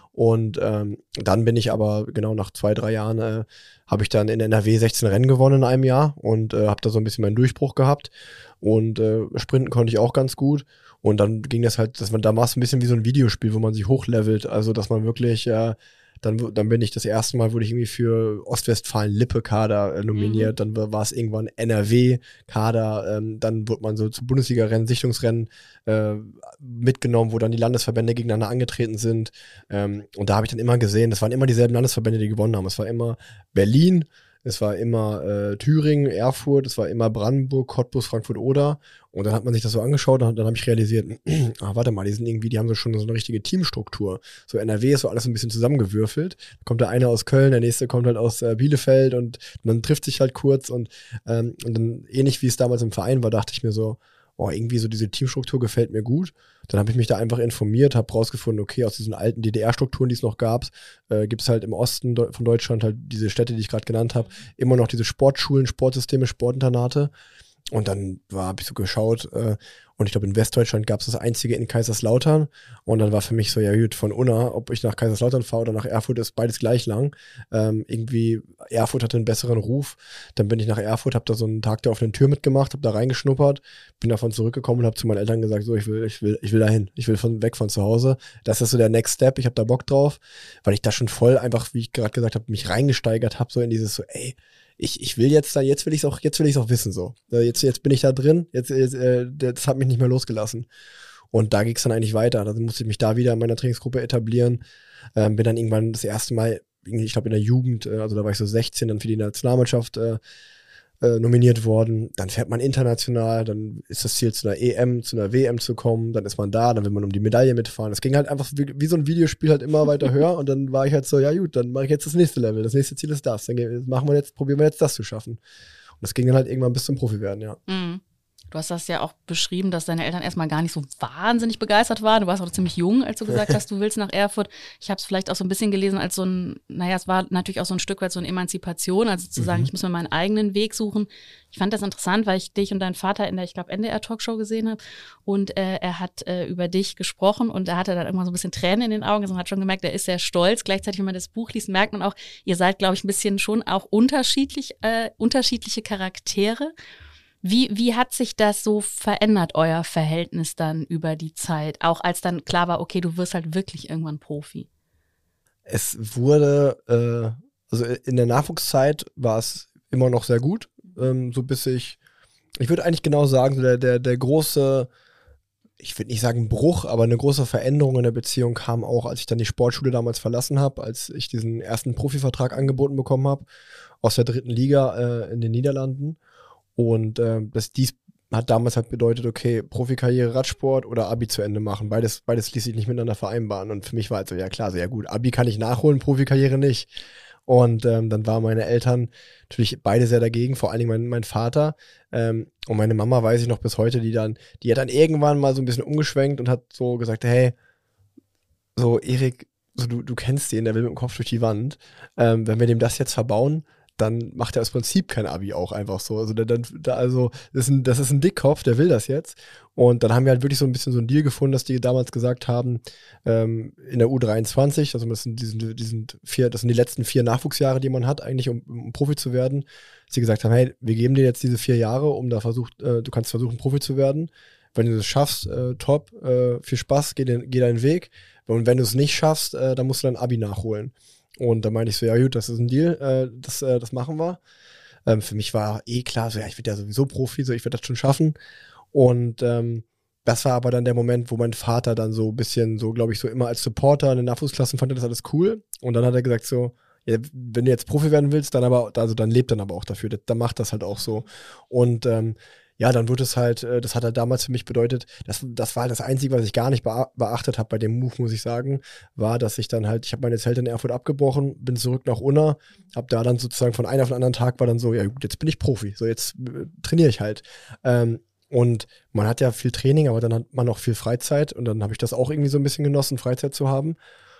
Speaker 1: Und ähm, dann bin ich aber genau nach zwei, drei Jahren äh, habe ich dann in N R W sechzehn Rennen gewonnen in einem Jahr und äh, habe da so ein bisschen meinen Durchbruch gehabt und äh, sprinten konnte ich auch ganz gut und dann ging das halt, dass man da war es ein bisschen wie so ein Videospiel, wo man sich hochlevelt, also dass man wirklich äh, Dann, dann bin ich das erste Mal, wurde ich irgendwie für Ostwestfalen-Lippe-Kader äh, nominiert. Mhm. Dann war es irgendwann N R W-Kader. Ähm, dann wurde man so zu Bundesliga-Rennen, Sichtungsrennen äh, mitgenommen, wo dann die Landesverbände gegeneinander angetreten sind. Ähm, und da habe ich dann immer gesehen, das waren immer dieselben Landesverbände, die gewonnen haben. Es war immer Berlin, es war immer äh, Thüringen, Erfurt, es war immer Brandenburg, Cottbus, Frankfurt oder. Und dann hat man sich das so angeschaut und dann habe ich realisiert, ah, warte mal, die sind irgendwie, die haben so schon so eine richtige Teamstruktur. So N R W ist so alles ein bisschen zusammengewürfelt. Da kommt der eine aus Köln, der nächste kommt halt aus äh, Bielefeld und man trifft sich halt kurz und, ähm, und dann ähnlich wie es damals im Verein war, dachte ich mir so, oh, irgendwie so diese Teamstruktur gefällt mir gut. Dann habe ich mich da einfach informiert, habe rausgefunden, okay, aus diesen alten D D R-Strukturen, die es noch gab, äh, gibt es halt im Osten de- von Deutschland halt diese Städte, die ich gerade genannt habe, immer noch diese Sportschulen, Sportsysteme, Sportinternate. Und dann habe ich so geschaut äh, Und ich glaube, in Westdeutschland gab es das einzige in Kaiserslautern. Und dann war für mich so, ja gut, von Unna, ob ich nach Kaiserslautern fahre oder nach Erfurt, ist beides gleich lang. Ähm, irgendwie, Erfurt hatte einen besseren Ruf. Dann bin ich nach Erfurt, habe da so einen Tag der offenen Tür mitgemacht, habe da reingeschnuppert, bin davon zurückgekommen und habe zu meinen Eltern gesagt, so, ich will, ich will, ich will dahin. Ich will von, weg von zu Hause. Das ist so der Next Step. Ich habe da Bock drauf, weil ich da schon voll einfach, wie ich gerade gesagt habe, mich reingesteigert habe, so in dieses so, ey, Ich, ich will jetzt da, jetzt will ich es auch, jetzt will ich es auch wissen, so. Jetzt, jetzt bin ich da drin, jetzt, jetzt äh, das hat mich nicht mehr losgelassen. Und da ging es dann eigentlich weiter. Dann musste ich mich da wieder in meiner Trainingsgruppe etablieren. Ähm, bin dann irgendwann das erste Mal, ich glaube in der Jugend, äh, also da war ich so sechzehn, dann für die Nationalmannschaft äh, äh, nominiert worden. Dann fährt man international, dann ist das Ziel, zu einer E M, zu einer W M zu kommen. Dann ist man da, dann will man um die Medaille mitfahren. Das ging halt einfach wie, wie so ein Videospiel halt immer weiter höher. Und dann war ich halt so, ja gut, dann mache ich jetzt das nächste Level. Das nächste Ziel ist das. Dann machen wir jetzt, probieren wir jetzt das zu schaffen. Und das ging dann halt irgendwann bis zum Profi werden, ja.
Speaker 3: Mhm. Du hast das ja auch beschrieben, dass deine Eltern erstmal gar nicht so wahnsinnig begeistert waren. Du warst auch ziemlich jung, als du gesagt hast, du willst nach Erfurt. Ich habe es vielleicht auch so ein bisschen gelesen als so ein, naja, es war natürlich auch so ein Stück weit so eine Emanzipation, also zu sagen, mhm. ich muss mir meinen eigenen Weg suchen. Ich fand das interessant, weil ich dich und deinen Vater in der, ich glaube, N D R-Talkshow gesehen habe und äh, er hat äh, über dich gesprochen und er hatte dann irgendwann so ein bisschen Tränen in den Augen. Also man hat schon gemerkt, er ist sehr stolz. Gleichzeitig, wenn man das Buch liest, merkt man auch, ihr seid, glaube ich, ein bisschen schon auch unterschiedlich, äh, unterschiedliche Charaktere. Wie, wie hat sich das so verändert, euer Verhältnis dann über die Zeit? Auch als dann klar war, okay, du wirst halt wirklich irgendwann Profi.
Speaker 1: Es wurde, äh, also in der Nachwuchszeit war es immer noch sehr gut, ähm, so bis ich, ich würde eigentlich genau sagen, so der, der, der große, ich würde nicht sagen Bruch, aber eine große Veränderung in der Beziehung kam auch, als ich dann die Sportschule damals verlassen habe, als ich diesen ersten Profivertrag angeboten bekommen habe, aus der dritten Liga äh, in den Niederlanden. Und äh, das dies hat damals halt bedeutet, okay, Profikarriere, Radsport oder Abi zu Ende machen. Beides, beides ließ sich nicht miteinander vereinbaren. Und für mich war halt so, ja klar, so ja gut, Abi kann ich nachholen, Profikarriere nicht. Und ähm, dann waren meine Eltern natürlich beide sehr dagegen, vor allen Dingen mein, mein Vater. Ähm, und meine Mama weiß ich noch bis heute, die dann, die hat dann irgendwann mal so ein bisschen umgeschwenkt und hat so gesagt, hey, so Erik, so du, du kennst den, der will mit dem Kopf durch die Wand. Ähm, wenn wir dem das jetzt verbauen, dann macht er aus Prinzip kein Abi auch einfach so. Also, dann, da, also das, ist ein, das ist ein Dickkopf, der will das jetzt. Und dann haben wir halt wirklich so ein bisschen so einen Deal gefunden, dass die damals gesagt haben, ähm, in der U dreiundzwanzig, also das sind, die sind, die sind vier, das sind die letzten vier Nachwuchsjahre, die man hat, eigentlich, um, um Profi zu werden. Dass sie gesagt haben, hey, wir geben dir jetzt diese vier Jahre, um da versucht, äh, du kannst versuchen, Profi zu werden. Wenn du das schaffst, äh, top, äh, viel Spaß, geh, den, geh deinen Weg. Und wenn du es nicht schaffst, äh, dann musst du dein Abi nachholen. Und da meinte ich so, ja gut, das ist ein Deal, äh, das, äh, das machen wir. Ähm, für mich war eh klar, so ja, ich werde ja sowieso Profi, so ich werde das schon schaffen. Und ähm, das war aber dann der Moment, wo mein Vater dann so ein bisschen so, glaube ich, so immer als Supporter in den Nachwuchsklassen fand er das alles cool. Und dann hat er gesagt so, ja, wenn du jetzt Profi werden willst, dann aber, also dann lebt dann aber auch dafür, dann macht das halt auch so. Und ähm, ja, dann wird es halt, das hat halt damals für mich bedeutet, das, das war halt das Einzige, was ich gar nicht beachtet habe bei dem Move, muss ich sagen, war, dass ich dann halt, ich habe meine Zelte in Erfurt abgebrochen, bin zurück nach Unna, habe da dann sozusagen von einem auf den anderen Tag war dann so, ja gut, jetzt bin ich Profi, so jetzt äh, trainiere ich halt. Ähm, und man hat ja viel Training, aber dann hat man auch viel Freizeit und dann habe ich das auch irgendwie so ein bisschen genossen, Freizeit zu haben.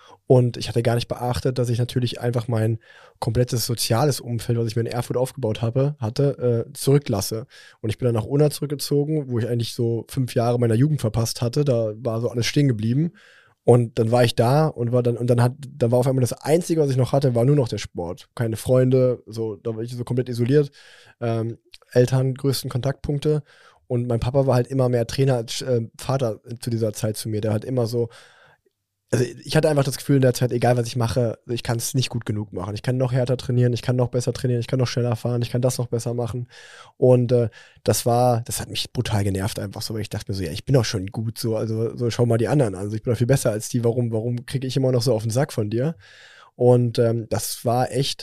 Speaker 1: Und ich hatte gar nicht beachtet, dass ich natürlich einfach mein komplettes soziales Umfeld, was ich mir in Erfurt aufgebaut habe, hatte, äh, zurücklasse. Und ich bin dann nach Unna zurückgezogen, wo ich eigentlich so fünf Jahre meiner Jugend verpasst hatte. Da war so alles stehen geblieben. Und dann war ich da und war dann, und dann hat, dann war auf einmal das Einzige, was ich noch hatte, war nur noch der Sport. Keine Freunde, so, da war ich so komplett isoliert. Ähm, Eltern, größten Kontaktpunkte. Und mein Papa war halt immer mehr Trainer als äh, Vater zu dieser Zeit zu mir. Der hat immer so, also ich hatte einfach das Gefühl in der Zeit, egal was ich mache, ich kann es nicht gut genug machen. Ich kann noch härter trainieren, ich kann noch besser trainieren, ich kann noch schneller fahren, ich kann das noch besser machen. Und äh, das war, das hat mich brutal genervt einfach so, weil ich dachte mir so, ja, ich bin doch schon gut so, also so schau mal die anderen an. Also ich bin doch viel besser als die, warum, warum kriege ich immer noch so auf den Sack von dir? Und ähm, das war echt,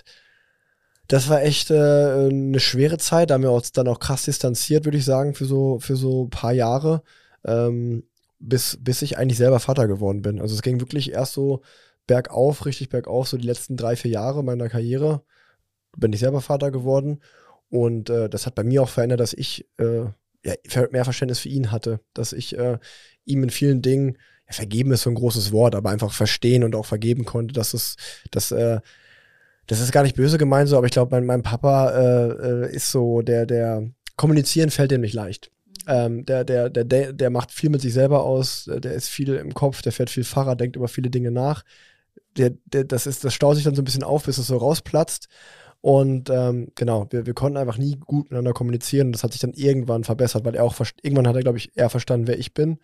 Speaker 1: das war echt äh, eine schwere Zeit, da haben wir uns dann auch krass distanziert, würde ich sagen, für so, für so ein paar Jahre. Ähm, Bis, bis ich eigentlich selber Vater geworden bin. Also es ging wirklich erst so bergauf, richtig bergauf, so die letzten drei, vier Jahre meiner Karriere bin ich selber Vater geworden und äh, das hat bei mir auch verändert, dass ich äh, ja, mehr Verständnis für ihn hatte, dass ich äh, ihm in vielen Dingen, ja, vergeben ist so ein großes Wort, aber einfach verstehen und auch vergeben konnte, dass es, dass, äh, das ist gar nicht böse gemeint so, aber ich glaube, mein, mein Papa äh, äh, ist so, der, der kommunizieren fällt dem nicht leicht. Ähm, der, der, der, der, der macht viel mit sich selber aus, der ist viel im Kopf, der fährt viel Fahrrad, denkt über viele Dinge nach. Der, der, das, ist, das staut sich dann so ein bisschen auf, bis es so rausplatzt. Und ähm, genau, wir, wir konnten einfach nie gut miteinander kommunizieren. Und das hat sich dann irgendwann verbessert, weil er auch, irgendwann hat er, glaube ich, eher verstanden, wer ich bin.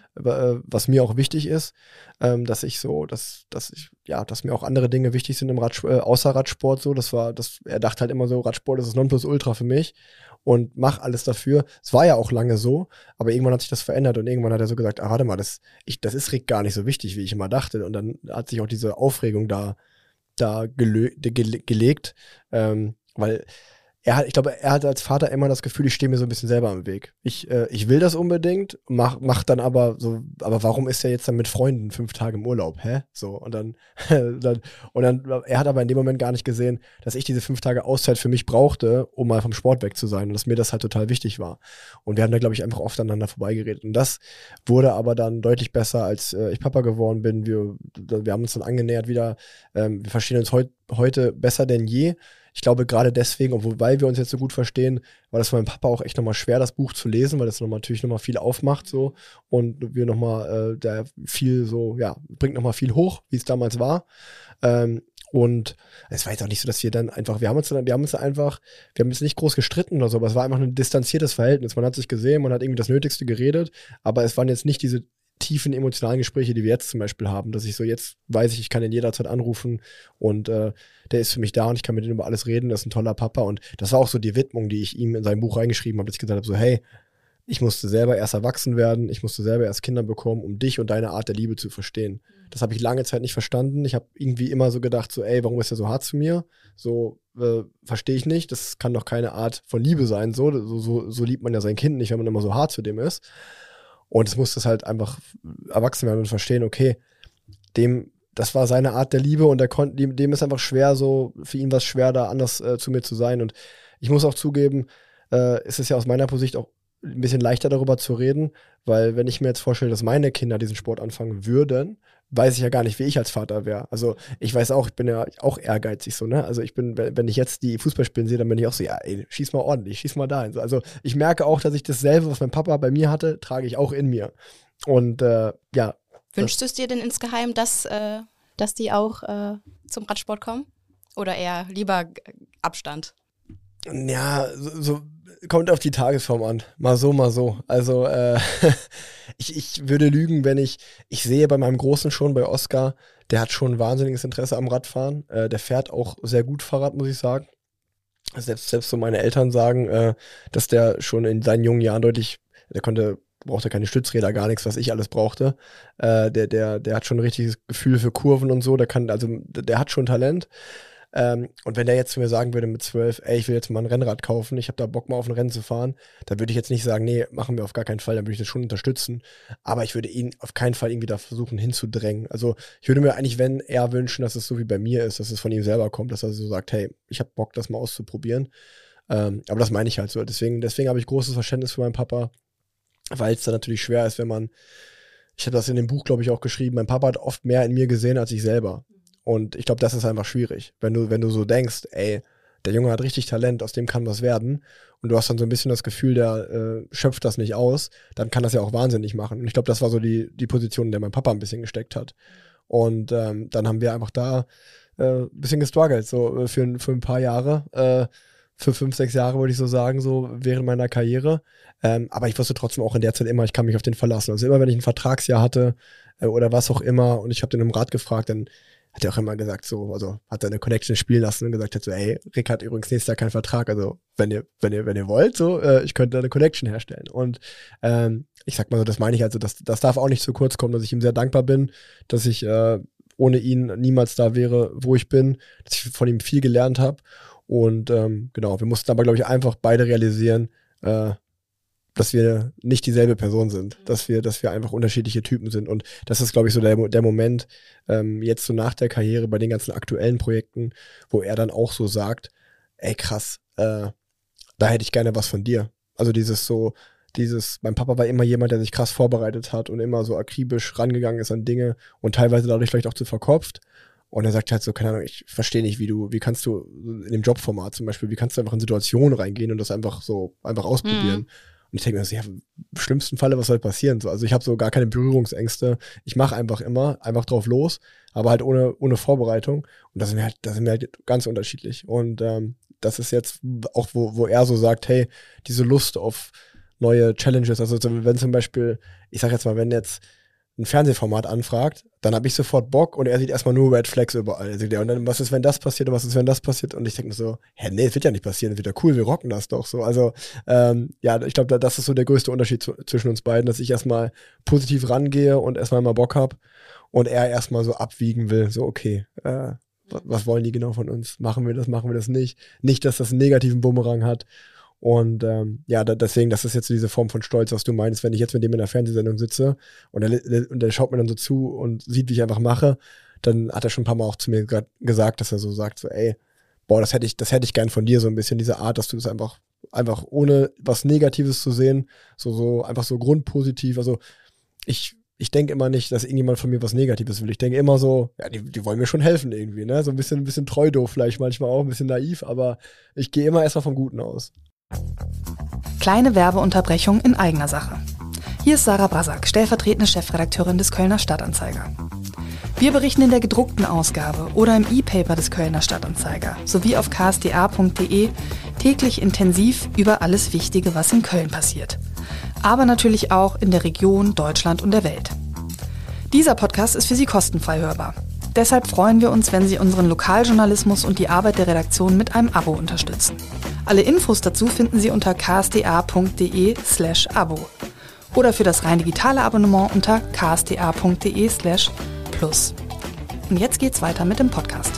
Speaker 1: Was mir auch wichtig ist, ähm, dass ich so, dass, dass ich, ja, dass mir auch andere Dinge wichtig sind im Radsport, äh, außer Radsport so. Das war, das, er dachte halt immer so, Radsport ist das Nonplusultra für mich und mach alles dafür. Es war ja auch lange so, aber irgendwann hat sich das verändert und irgendwann hat er so gesagt, ah, warte mal, das, ich, das ist Rick gar nicht so wichtig, wie ich immer dachte. Und dann hat sich auch diese Aufregung da, da gelö- gele- gelegt, ähm, weil Er hat, ich glaube, er hat als Vater immer das Gefühl, ich stehe mir so ein bisschen selber im Weg. Ich, äh, ich will das unbedingt, mach, mach dann aber so, aber warum ist er jetzt dann mit Freunden fünf Tage im Urlaub, hä? So, und dann, dann, und dann, er hat aber in dem Moment gar nicht gesehen, dass ich diese fünf Tage Auszeit für mich brauchte, um mal vom Sport weg zu sein und dass mir das halt total wichtig war. Und wir haben da, glaube ich, einfach oft aneinander vorbeigeredet. Und das wurde aber dann deutlich besser, als äh, ich Papa geworden bin. Wir, wir haben uns dann angenähert wieder, ähm, wir verstehen uns heut, heute besser denn je. Ich glaube, gerade deswegen, obwohl weil wir uns jetzt so gut verstehen, war das für meinen Papa auch echt nochmal schwer, das Buch zu lesen, weil das nochmal natürlich nochmal viel aufmacht so und wir nochmal, äh, der viel so, ja, bringt nochmal viel hoch, wie es damals war. Ähm, und es war jetzt auch nicht so, dass wir dann einfach, wir haben uns dann, wir haben uns einfach, wir haben jetzt nicht groß gestritten oder so, aber es war einfach ein distanziertes Verhältnis. Man hat sich gesehen, man hat irgendwie das Nötigste geredet, aber es waren jetzt nicht diese tiefen emotionalen Gespräche, die wir jetzt zum Beispiel haben, dass ich so jetzt weiß ich, ich kann ihn jederzeit anrufen und äh, der ist für mich da und ich kann mit ihm über alles reden, das ist ein toller Papa und das war auch so die Widmung, die ich ihm in sein Buch reingeschrieben habe, dass ich gesagt habe, so hey, ich musste selber erst erwachsen werden, ich musste selber erst Kinder bekommen, um dich und deine Art der Liebe zu verstehen. Das habe ich lange Zeit nicht verstanden, ich habe irgendwie immer so gedacht, so ey, warum ist er so hart zu mir? So, äh, verstehe ich nicht, das kann doch keine Art von Liebe sein, so, so, so, so liebt man ja sein Kind nicht, wenn man immer so hart zu dem ist. Und es musste es halt einfach erwachsen werden und verstehen, okay, dem, das war seine Art der Liebe und der kon- dem, dem ist einfach schwer, so, für ihn war es schwer, da anders äh, zu mir zu sein. Und ich muss auch zugeben, äh, ist es ja aus meiner Sicht auch ein bisschen leichter darüber zu reden, weil wenn ich mir jetzt vorstelle, dass meine Kinder diesen Sport anfangen würden, weiß ich ja gar nicht, wie ich als Vater wäre. Also ich weiß auch, ich bin ja auch ehrgeizig so, ne? Also ich bin, wenn ich jetzt die Fußball spielen sehe, dann bin ich auch so, ja, ey, schieß mal ordentlich, schieß mal dahin. Also ich merke auch, dass ich dasselbe, was mein Papa bei mir hatte, trage ich auch in mir. Und äh, ja.
Speaker 4: Wünschst du es dir denn insgeheim, dass, äh, dass die auch äh, zum Radsport kommen? Oder eher lieber Abstand?
Speaker 1: Ja, so, so kommt auf die Tagesform an. Mal so, mal so. Also äh, ich, ich würde lügen, wenn ich, ich sehe bei meinem Großen schon, bei Oscar, der hat schon ein wahnsinniges Interesse am Radfahren. Äh, der fährt auch sehr gut Fahrrad, muss ich sagen. Selbst, selbst so meine Eltern sagen, äh, dass der schon in seinen jungen Jahren deutlich, der konnte, brauchte keine Stützräder, gar nichts, was ich alles brauchte. Äh, der, der, der hat schon ein richtiges Gefühl für Kurven und so, der kann, also der hat schon Talent. Ähm, und wenn der jetzt zu mir sagen würde mit zwölf, ey, ich will jetzt mal ein Rennrad kaufen, ich habe da Bock mal auf ein Rennen zu fahren, dann würde ich jetzt nicht sagen, nee, machen wir auf gar keinen Fall, dann würde ich das schon unterstützen. Aber ich würde ihn auf keinen Fall irgendwie da versuchen hinzudrängen. Also ich würde mir eigentlich, wenn eher wünschen, dass es so wie bei mir ist, dass es von ihm selber kommt, dass er so sagt, hey, ich habe Bock, das mal auszuprobieren. Ähm, aber das meine ich halt so. Deswegen, deswegen habe ich großes Verständnis für meinen Papa, weil es dann natürlich schwer ist, wenn man, ich habe das in dem Buch, glaube ich, auch geschrieben, mein Papa hat oft mehr in mir gesehen als ich selber. Und ich glaube, das ist einfach schwierig. Wenn du, wenn du so denkst, ey, der Junge hat richtig Talent, aus dem kann was werden und du hast dann so ein bisschen das Gefühl, der äh, schöpft das nicht aus, dann kann das ja auch wahnsinnig machen. Und ich glaube, das war so die, die Position, in der mein Papa ein bisschen gesteckt hat. Und ähm, dann haben wir einfach da äh, ein bisschen gestruggelt, so für, für ein paar Jahre, äh, für fünf, sechs Jahre würde ich so sagen, so während meiner Karriere. Ähm, aber ich wusste trotzdem auch in der Zeit immer, ich kann mich auf den verlassen. Also immer, wenn ich ein Vertragsjahr hatte äh, oder was auch immer und ich habe den im Rat gefragt, dann hat er auch immer gesagt, so, also hat er eine Connection spielen lassen und gesagt hat so, ey, Rick hat übrigens nächstes Jahr keinen Vertrag, also wenn ihr, wenn ihr, wenn ihr wollt, so, äh, ich könnte eine Connection herstellen. Und ähm, ich sag mal so, das meine ich also, das, das darf auch nicht zu kurz kommen, dass ich ihm sehr dankbar bin, dass ich äh, ohne ihn niemals da wäre, wo ich bin, dass ich von ihm viel gelernt habe. Und ähm, genau, wir mussten aber, glaube ich, einfach beide realisieren, äh, dass wir nicht dieselbe Person sind, dass wir, dass wir einfach unterschiedliche Typen sind. Und das ist, glaube ich, so der, der Moment, ähm, jetzt so nach der Karriere bei den ganzen aktuellen Projekten, wo er dann auch so sagt, ey krass, äh, da hätte ich gerne was von dir. Also dieses so, dieses, mein Papa war immer jemand, der sich krass vorbereitet hat und immer so akribisch rangegangen ist an Dinge und teilweise dadurch vielleicht auch zu verkopft. Und er sagt halt so, keine Ahnung, ich verstehe nicht, wie du, wie kannst du in dem Jobformat zum Beispiel, wie kannst du einfach in Situationen reingehen und das einfach so, einfach ausprobieren. Mhm. Und ich denke mir so, ja, im schlimmsten Falle, was soll passieren? So, also ich habe so gar keine Berührungsängste. Ich mache einfach immer, einfach drauf los, aber halt ohne, ohne Vorbereitung. Und da sind wir halt, da sind wir halt ganz unterschiedlich. Und ähm, das ist jetzt auch, wo, wo er so sagt, hey, diese Lust auf neue Challenges, also wenn zum Beispiel, ich sag jetzt mal, wenn jetzt ein Fernsehformat anfragt, dann habe ich sofort Bock und er sieht erstmal nur Red Flags überall. Und dann, was ist, wenn das passiert und was ist, wenn das passiert? Und ich denke mir so, hä, nee, es wird ja nicht passieren, es wird ja cool, wir rocken das doch so. Also, ähm, ja, ich glaube, das ist so der größte Unterschied zu, zwischen uns beiden, dass ich erstmal positiv rangehe und erstmal mal Bock habe und er erstmal so abwiegen will, so, okay, äh, was, was wollen die genau von uns? Machen wir das, machen wir das nicht? Nicht, dass das einen negativen Bumerang hat. Und ähm, ja, da, deswegen, das ist jetzt so diese Form von Stolz, was du meinst, wenn ich jetzt mit dem in der Fernsehsendung sitze und der, der, und der schaut mir dann so zu und sieht, wie ich einfach mache, dann hat er schon ein paar Mal auch zu mir grad gesagt, dass er so sagt, so ey, boah, das hätte ich, das hätte ich gern von dir, so ein bisschen diese Art, dass du das einfach, einfach ohne was Negatives zu sehen, so, so einfach so grundpositiv, also ich ich denke immer nicht, dass irgendjemand von mir was Negatives will. Ich denke immer so, ja, die, die wollen mir schon helfen irgendwie, ne? So ein bisschen, ein bisschen treu doof vielleicht manchmal auch, ein bisschen naiv, aber ich gehe immer erstmal vom Guten aus.
Speaker 5: Kleine Werbeunterbrechung in eigener Sache. Hier ist Sarah Brasak, stellvertretende Chefredakteurin des Kölner Stadtanzeiger. Wir berichten in der gedruckten Ausgabe oder im E-Paper des Kölner Stadtanzeiger sowie auf k s d a punkt d e täglich intensiv über alles Wichtige, was in Köln passiert. Aber natürlich auch in der Region, Deutschland und der Welt. Dieser Podcast ist für Sie kostenfrei hörbar. Deshalb freuen wir uns, wenn Sie unseren Lokaljournalismus und die Arbeit der Redaktion mit einem Abo unterstützen. Alle Infos dazu finden Sie unter k s d a punkt d e slash abo oder für das rein digitale Abonnement unter k s d a punkt d e slash plus. Und jetzt geht's weiter mit dem Podcast.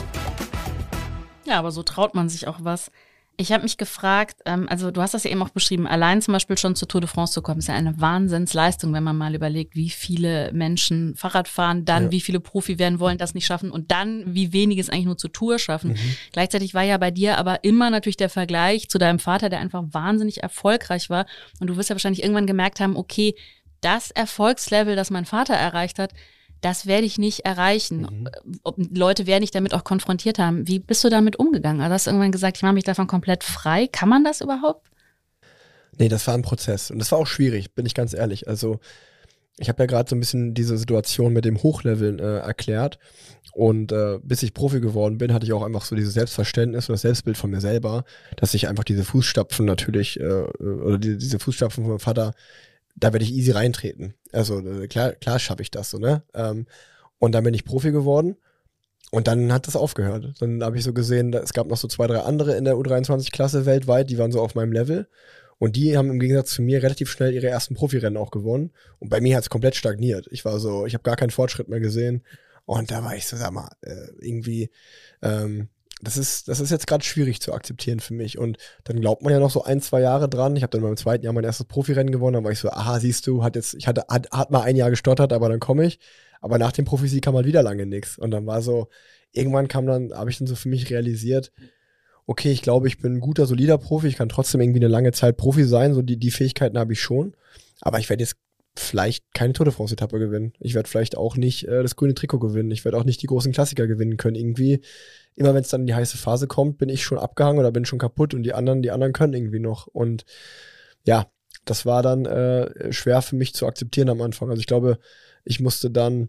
Speaker 3: Ja, aber so traut man sich auch was. Ich habe mich gefragt, ähm, also du hast das ja eben auch beschrieben, allein zum Beispiel schon zur Tour de France zu kommen, ist ja eine Wahnsinnsleistung, wenn man mal überlegt, wie viele Menschen Fahrrad fahren, dann ja. wie viele Profi werden wollen, das nicht schaffen und dann wie wenige es eigentlich nur zur Tour schaffen. Mhm. Gleichzeitig war ja bei dir aber immer natürlich der Vergleich zu deinem Vater, der einfach wahnsinnig erfolgreich war und du wirst ja wahrscheinlich irgendwann gemerkt haben, okay, das Erfolgslevel, das mein Vater erreicht hat, das werde ich nicht erreichen. Mhm. Leute werden dich damit auch konfrontiert haben. Wie bist du damit umgegangen? Also hast du irgendwann gesagt, ich mache mich davon komplett frei. Kann man das überhaupt?
Speaker 1: Nee, das war ein Prozess. Und das war auch schwierig, bin ich ganz ehrlich. Also ich habe ja gerade so ein bisschen diese Situation mit dem Hochleveln äh, erklärt. Und äh, bis ich Profi geworden bin, hatte ich auch einfach so dieses Selbstverständnis und das Selbstbild von mir selber, dass ich einfach diese Fußstapfen natürlich, äh, oder die, diese Fußstapfen von meinem Vater, da werde ich easy reintreten. Also klar, klar schaffe ich das so, ne? Ähm, und dann bin ich Profi geworden und dann hat das aufgehört. Dann habe ich so gesehen, es gab noch so zwei, drei andere in der U dreiundzwanzig-Klasse weltweit, die waren so auf meinem Level und die haben im Gegensatz zu mir relativ schnell ihre ersten Profirennen auch gewonnen und bei mir hat es komplett stagniert. Ich war so, ich habe gar keinen Fortschritt mehr gesehen und da war ich so, sag mal, äh, irgendwie, ähm, Das ist, das ist jetzt gerade schwierig zu akzeptieren für mich. Und dann glaubt man ja noch so ein, zwei Jahre dran. Ich habe dann beim zweiten Jahr mein erstes Profirennen gewonnen. Dann war ich so, aha, siehst du, hat jetzt, ich hatte, hat, hat mal ein Jahr gestottert, aber dann komme ich. Aber nach dem Profisieg kam halt wieder lange nichts. Und dann war so, irgendwann kam dann, habe ich dann so für mich realisiert, okay, ich glaube, ich bin ein guter, solider Profi. Ich kann trotzdem irgendwie eine lange Zeit Profi sein. So die, die Fähigkeiten habe ich schon. Aber ich werde jetzt vielleicht keine Tour de France-Etappe gewinnen. Ich werde vielleicht auch nicht äh, das grüne Trikot gewinnen. Ich werde auch nicht die großen Klassiker gewinnen können. Irgendwie, immer wenn es dann in die heiße Phase kommt, bin ich schon abgehangen oder bin schon kaputt und die anderen, die anderen können irgendwie noch. Und ja, das war dann äh, schwer für mich zu akzeptieren am Anfang. Also ich glaube, ich musste dann,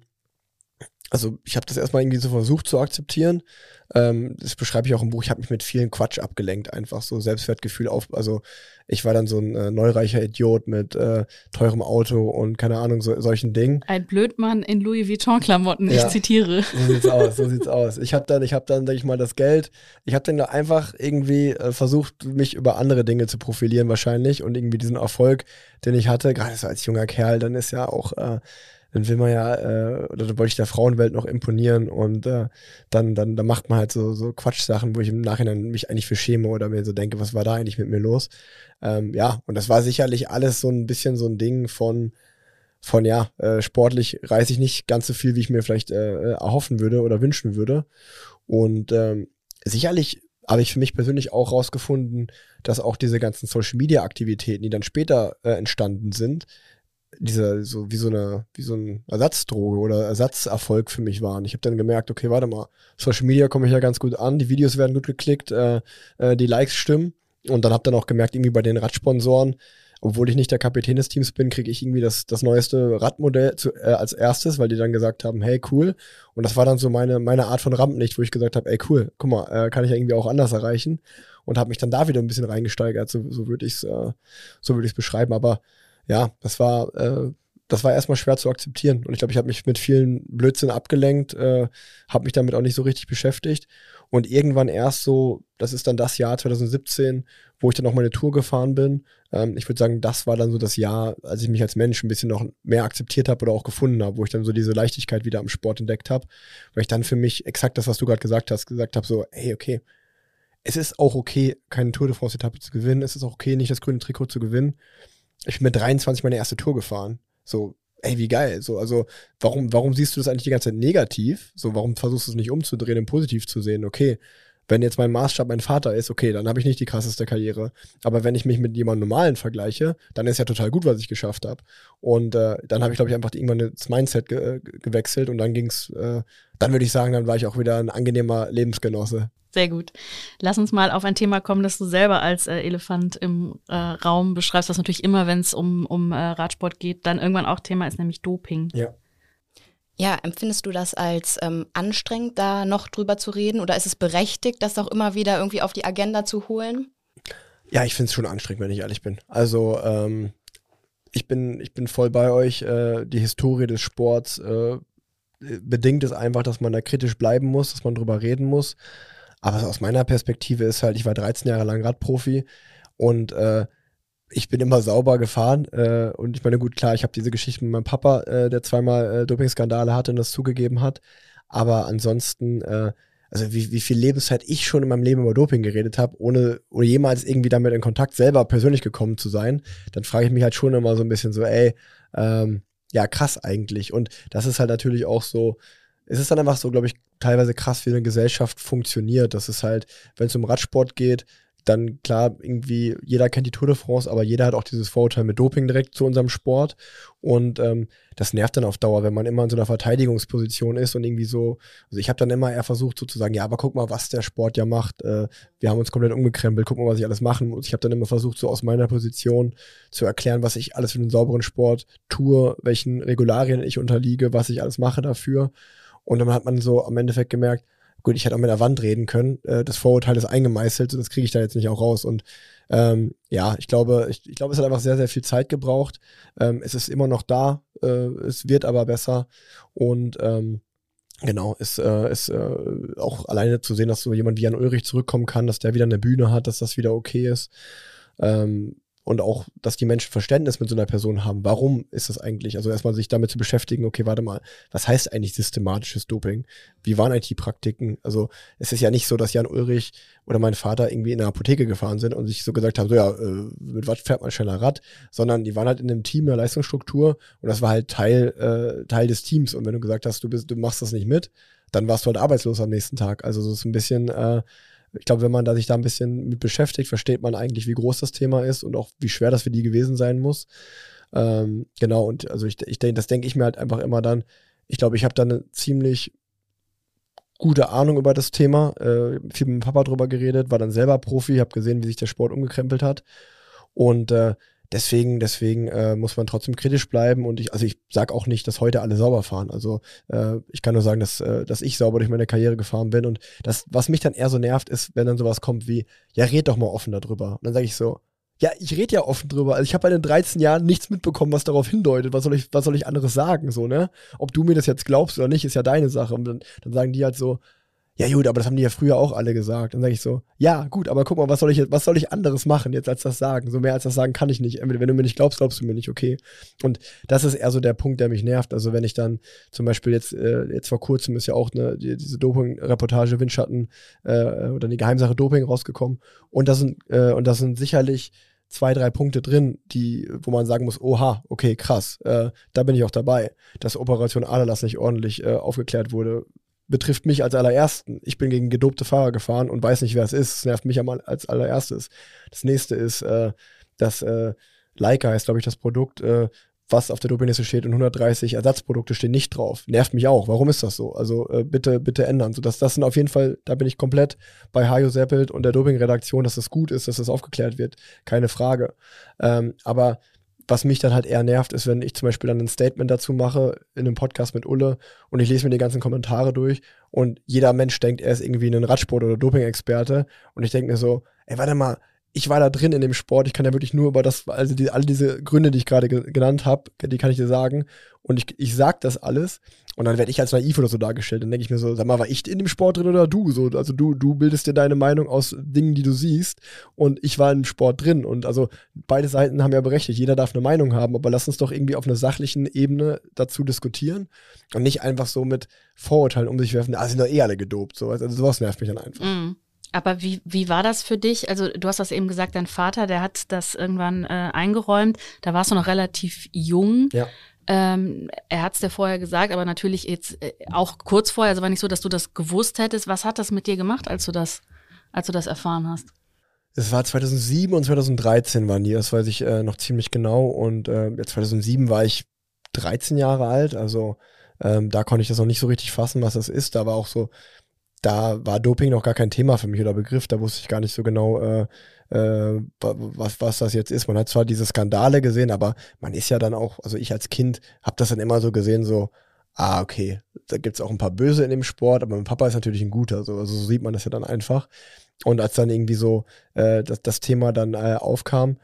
Speaker 1: also ich habe das erstmal irgendwie so versucht zu akzeptieren. Ähm, das beschreibe ich auch im Buch. Ich habe mich mit vielen Quatsch abgelenkt, einfach so Selbstwertgefühl auf. Also ich war dann so ein äh, neureicher Idiot mit äh, teurem Auto und keine Ahnung, so, solchen Dingen.
Speaker 3: Ein Blödmann in Louis Vuitton-Klamotten,
Speaker 1: ja,
Speaker 3: ich zitiere.
Speaker 1: So sieht's aus, so sieht's aus. Ich habe dann, ich habe dann, sag ich mal, das Geld. Ich habe dann einfach irgendwie äh, versucht, mich über andere Dinge zu profilieren wahrscheinlich und irgendwie diesen Erfolg, den ich hatte, gerade so als junger Kerl, dann ist ja auch äh, dann will man ja, äh, oder dann wollte ich der Frauenwelt noch imponieren und äh, dann, dann, dann macht man halt so, so Quatschsachen, wo ich im Nachhinein mich eigentlich für schäme oder mir so denke, was war da eigentlich mit mir los? Ähm, ja, und das war sicherlich alles so ein bisschen so ein Ding von, von ja, äh, sportlich reiße ich nicht ganz so viel, wie ich mir vielleicht äh, erhoffen würde oder wünschen würde. Und ähm, sicherlich habe ich für mich persönlich auch rausgefunden, dass auch diese ganzen Social-Media-Aktivitäten, die dann später äh, entstanden sind, dieser so wie so eine wie so ein Ersatzdroge oder Ersatzerfolg für mich waren. Ich habe dann gemerkt, okay, warte mal, Social Media komme ich ja ganz gut an, die Videos werden gut geklickt, äh, äh, die Likes stimmen und dann habe dann auch gemerkt, irgendwie bei den Radsponsoren, obwohl ich nicht der Kapitän des Teams bin, kriege ich irgendwie das, das neueste Radmodell zu, äh, als erstes, weil die dann gesagt haben, hey, cool. Und das war dann so meine, meine Art von Rampenlicht, wo ich gesagt habe, ey, cool, guck mal, äh, kann ich ja irgendwie auch anders erreichen. Und habe mich dann da wieder ein bisschen reingesteigert, so, so würde ich es äh, so würde ich es beschreiben. Aber ja, das war, äh, das war erstmal schwer zu akzeptieren. Und ich glaube, ich habe mich mit vielen Blödsinn abgelenkt, äh, habe mich damit auch nicht so richtig beschäftigt. Und irgendwann erst so, das ist dann das Jahr zwanzig siebzehn, wo ich dann auch meine Tour gefahren bin. Ähm, ich würde sagen, das war dann so das Jahr, als ich mich als Mensch ein bisschen noch mehr akzeptiert habe oder auch gefunden habe, wo ich dann so diese Leichtigkeit wieder am Sport entdeckt habe. Weil ich dann für mich exakt das, was du gerade gesagt hast, gesagt habe, so, hey, okay, es ist auch okay, keine Tour de France-Etappe zu gewinnen. Es ist auch okay, nicht das grüne Trikot zu gewinnen. Ich bin mit dreiundzwanzig meine erste Tour gefahren. So, ey, wie geil. So, also, warum, warum siehst du das eigentlich die ganze Zeit negativ? So, warum versuchst du es nicht umzudrehen und positiv zu sehen? Okay, wenn jetzt mein Maßstab mein Vater ist, okay, dann habe ich nicht die krasseste Karriere. Aber wenn ich mich mit jemandem Normalen vergleiche, dann ist ja total gut, was ich geschafft habe. Und äh, dann habe ich, glaube ich, einfach irgendwann das Mindset ge- gewechselt und dann ging's, äh, dann würde ich sagen, dann war ich auch wieder ein angenehmer Lebensgenosse.
Speaker 3: Sehr gut. Lass uns mal auf ein Thema kommen, das du selber als äh, Elefant im äh, Raum beschreibst, was natürlich immer, wenn es um, um äh, Radsport geht, dann irgendwann auch Thema ist, nämlich Doping.
Speaker 1: Ja.
Speaker 4: Ja, empfindest du das als ähm, anstrengend, da noch drüber zu reden? Oder ist es berechtigt, das auch immer wieder irgendwie auf die Agenda zu holen?
Speaker 1: Ja, ich finde es schon anstrengend, wenn ich ehrlich bin. Also ähm, ich bin, ich bin voll bei euch. Äh, die Historie des Sports äh, bedingt es einfach, dass man da kritisch bleiben muss, dass man drüber reden muss. Aber aus meiner Perspektive ist halt, ich war dreizehn Jahre lang Radprofi und äh, ich bin immer sauber gefahren äh, und ich meine, gut, klar, ich habe diese Geschichte mit meinem Papa, äh, der zweimal äh, Dopingskandale hatte und das zugegeben hat, aber ansonsten, äh, also wie, wie viel Lebenszeit ich schon in meinem Leben über Doping geredet habe, ohne, ohne jemals irgendwie damit in Kontakt selber persönlich gekommen zu sein, dann frage ich mich halt schon immer so ein bisschen so, ey, ähm, ja, krass eigentlich. Und das ist halt natürlich auch so, es ist dann einfach so, glaube ich, teilweise krass, wie eine Gesellschaft funktioniert. Das ist halt, wenn es um Radsport geht, dann klar, irgendwie, jeder kennt die Tour de France, aber jeder hat auch dieses Vorurteil mit Doping direkt zu unserem Sport. Und ähm, das nervt dann auf Dauer, wenn man immer in so einer Verteidigungsposition ist und irgendwie so, also ich habe dann immer eher versucht so zu sagen, ja, aber guck mal, was der Sport ja macht. Äh, wir haben uns komplett umgekrempelt, guck mal, was ich alles machen muss. Ich habe dann immer versucht, so aus meiner Position zu erklären, was ich alles für einen sauberen Sport tue, welchen Regularien ich unterliege, was ich alles mache dafür. Und dann hat man so am Endeffekt gemerkt, gut, ich hätte auch mit der Wand reden können. Äh, das Vorurteil ist eingemeißelt, so das kriege ich da jetzt nicht auch raus. Und ähm, ja, ich glaube, ich, ich glaube, es hat einfach sehr, sehr viel Zeit gebraucht. Ähm, es ist immer noch da, äh, es wird aber besser. Und ähm, genau, es äh, ist äh, auch alleine zu sehen, dass so jemand wie Jan Ullrich zurückkommen kann, dass der wieder eine Bühne hat, dass das wieder okay ist. Ähm, Und auch, dass die Menschen Verständnis mit so einer Person haben. Warum ist das eigentlich? Also erstmal sich damit zu beschäftigen, okay, warte mal, was heißt eigentlich systematisches Doping? Wie waren eigentlich die Praktiken? Also es ist ja nicht so, dass Jan Ullrich oder mein Vater irgendwie in eine Apotheke gefahren sind und sich so gesagt haben, so ja, äh, mit was fährt man schneller Rad? Sondern die waren halt in einem Team, einer Leistungsstruktur und das war halt Teil, äh, Teil des Teams. Und wenn du gesagt hast, du bist, du machst das nicht mit, dann warst du halt arbeitslos am nächsten Tag. Also so ist ein bisschen äh, ich glaube, wenn man da sich da ein bisschen mit beschäftigt, versteht man eigentlich, wie groß das Thema ist und auch wie schwer das für die gewesen sein muss. Ähm, genau, und also ich, ich denke, das denke ich mir halt einfach immer dann, ich glaube, ich habe da eine ziemlich gute Ahnung über das Thema, äh, viel mit dem Papa drüber geredet, war dann selber Profi, habe gesehen, wie sich der Sport umgekrempelt hat und äh, Deswegen, deswegen äh, muss man trotzdem kritisch bleiben und ich, also ich sage auch nicht, dass heute alle sauber fahren. Also äh, ich kann nur sagen, dass, äh, dass ich sauber durch meine Karriere gefahren bin und das, was mich dann eher so nervt, ist, wenn dann sowas kommt wie, ja, red doch mal offen darüber. Und dann sage ich so, ja, ich rede ja offen drüber. Also ich habe bei den dreizehn Jahren nichts mitbekommen, was darauf hindeutet. Was soll ich, was soll ich anderes sagen, so, ne? Ob du mir das jetzt glaubst oder nicht, ist ja deine Sache. Und dann, dann sagen die halt so, ja gut, aber das haben die ja früher auch alle gesagt. Dann sage ich so, ja gut, aber guck mal, was soll ich jetzt, was soll ich anderes machen jetzt als das sagen? So mehr als das sagen kann ich nicht. Wenn du mir nicht glaubst, glaubst du mir nicht, okay. Und das ist eher so der Punkt, der mich nervt. Also wenn ich dann zum Beispiel jetzt, äh, jetzt vor kurzem ist ja auch eine, die, diese Doping-Reportage Windschatten äh, oder die Geheimsache Doping rausgekommen und das sind, äh, und das sind sicherlich zwei, drei Punkte drin, die, wo man sagen muss, oha, okay, krass, äh, da bin ich auch dabei, dass Operation Aderlass nicht ordentlich äh, aufgeklärt wurde, betrifft mich als allerersten. Ich bin gegen gedopte Fahrer gefahren und weiß nicht, wer es ist. Es nervt mich als allererstes. Das nächste ist, äh, dass äh, Leica heißt, glaube ich, das Produkt, äh, was auf der Dopingliste steht und hundertdreißig Ersatzprodukte stehen nicht drauf. Nervt mich auch. Warum ist das so? Also äh, bitte, bitte ändern. So, dass das sind auf jeden Fall, da bin ich komplett bei Hajo Seppelt und der Dopingredaktion, dass das gut ist, dass das aufgeklärt wird. Keine Frage. Ähm, aber was mich dann halt eher nervt, ist, wenn ich zum Beispiel dann ein Statement dazu mache in einem Podcast mit Ulle und ich lese mir die ganzen Kommentare durch und jeder Mensch denkt, er ist irgendwie ein Radsport- oder Doping-Experte und ich denke mir so, ey, warte mal, ich war da drin in dem Sport, ich kann ja wirklich nur über das, also die, alle diese Gründe, die ich gerade ge- genannt habe, die kann ich dir sagen und ich, ich sag das alles und dann werde ich als naiv oder so dargestellt, dann denke ich mir so, sag mal, war ich in dem Sport drin oder du? So, also du, du bildest dir deine Meinung aus Dingen, die du siehst und ich war im Sport drin und also beide Seiten haben ja berechtigt, jeder darf eine Meinung haben, aber lass uns doch irgendwie auf einer sachlichen Ebene dazu diskutieren und nicht einfach so mit Vorurteilen um sich werfen, ah, sind doch eh alle gedopt, so, also sowas nervt mich dann einfach.
Speaker 3: Mm. Aber wie, wie war das für dich? Also du hast das eben gesagt, dein Vater, der hat das irgendwann äh, eingeräumt. Da warst du noch relativ jung.
Speaker 1: Ja.
Speaker 3: Ähm, er hat es dir vorher gesagt, aber natürlich jetzt äh, auch kurz vorher. Also war nicht so, dass du das gewusst hättest. Was hat das mit dir gemacht, als du das, als du das erfahren hast?
Speaker 1: Es war zweitausendsieben und zweitausenddreizehn waren die, das weiß ich äh, noch ziemlich genau. Und äh, zweitausendsieben war ich dreizehn Jahre alt. Also ähm, da konnte ich das noch nicht so richtig fassen, was das ist. Da war auch so, da war Doping noch gar kein Thema für mich oder Begriff, da wusste ich gar nicht so genau, äh, äh, was, was das jetzt ist. Man hat zwar diese Skandale gesehen, aber man ist ja dann auch, also ich als Kind habe das dann immer so gesehen, so, ah, okay, da gibt's auch ein paar Böse in dem Sport, aber mein Papa ist natürlich ein guter, so, also so sieht man das ja dann einfach. Und als dann irgendwie so äh, das, das Thema dann äh, aufkam,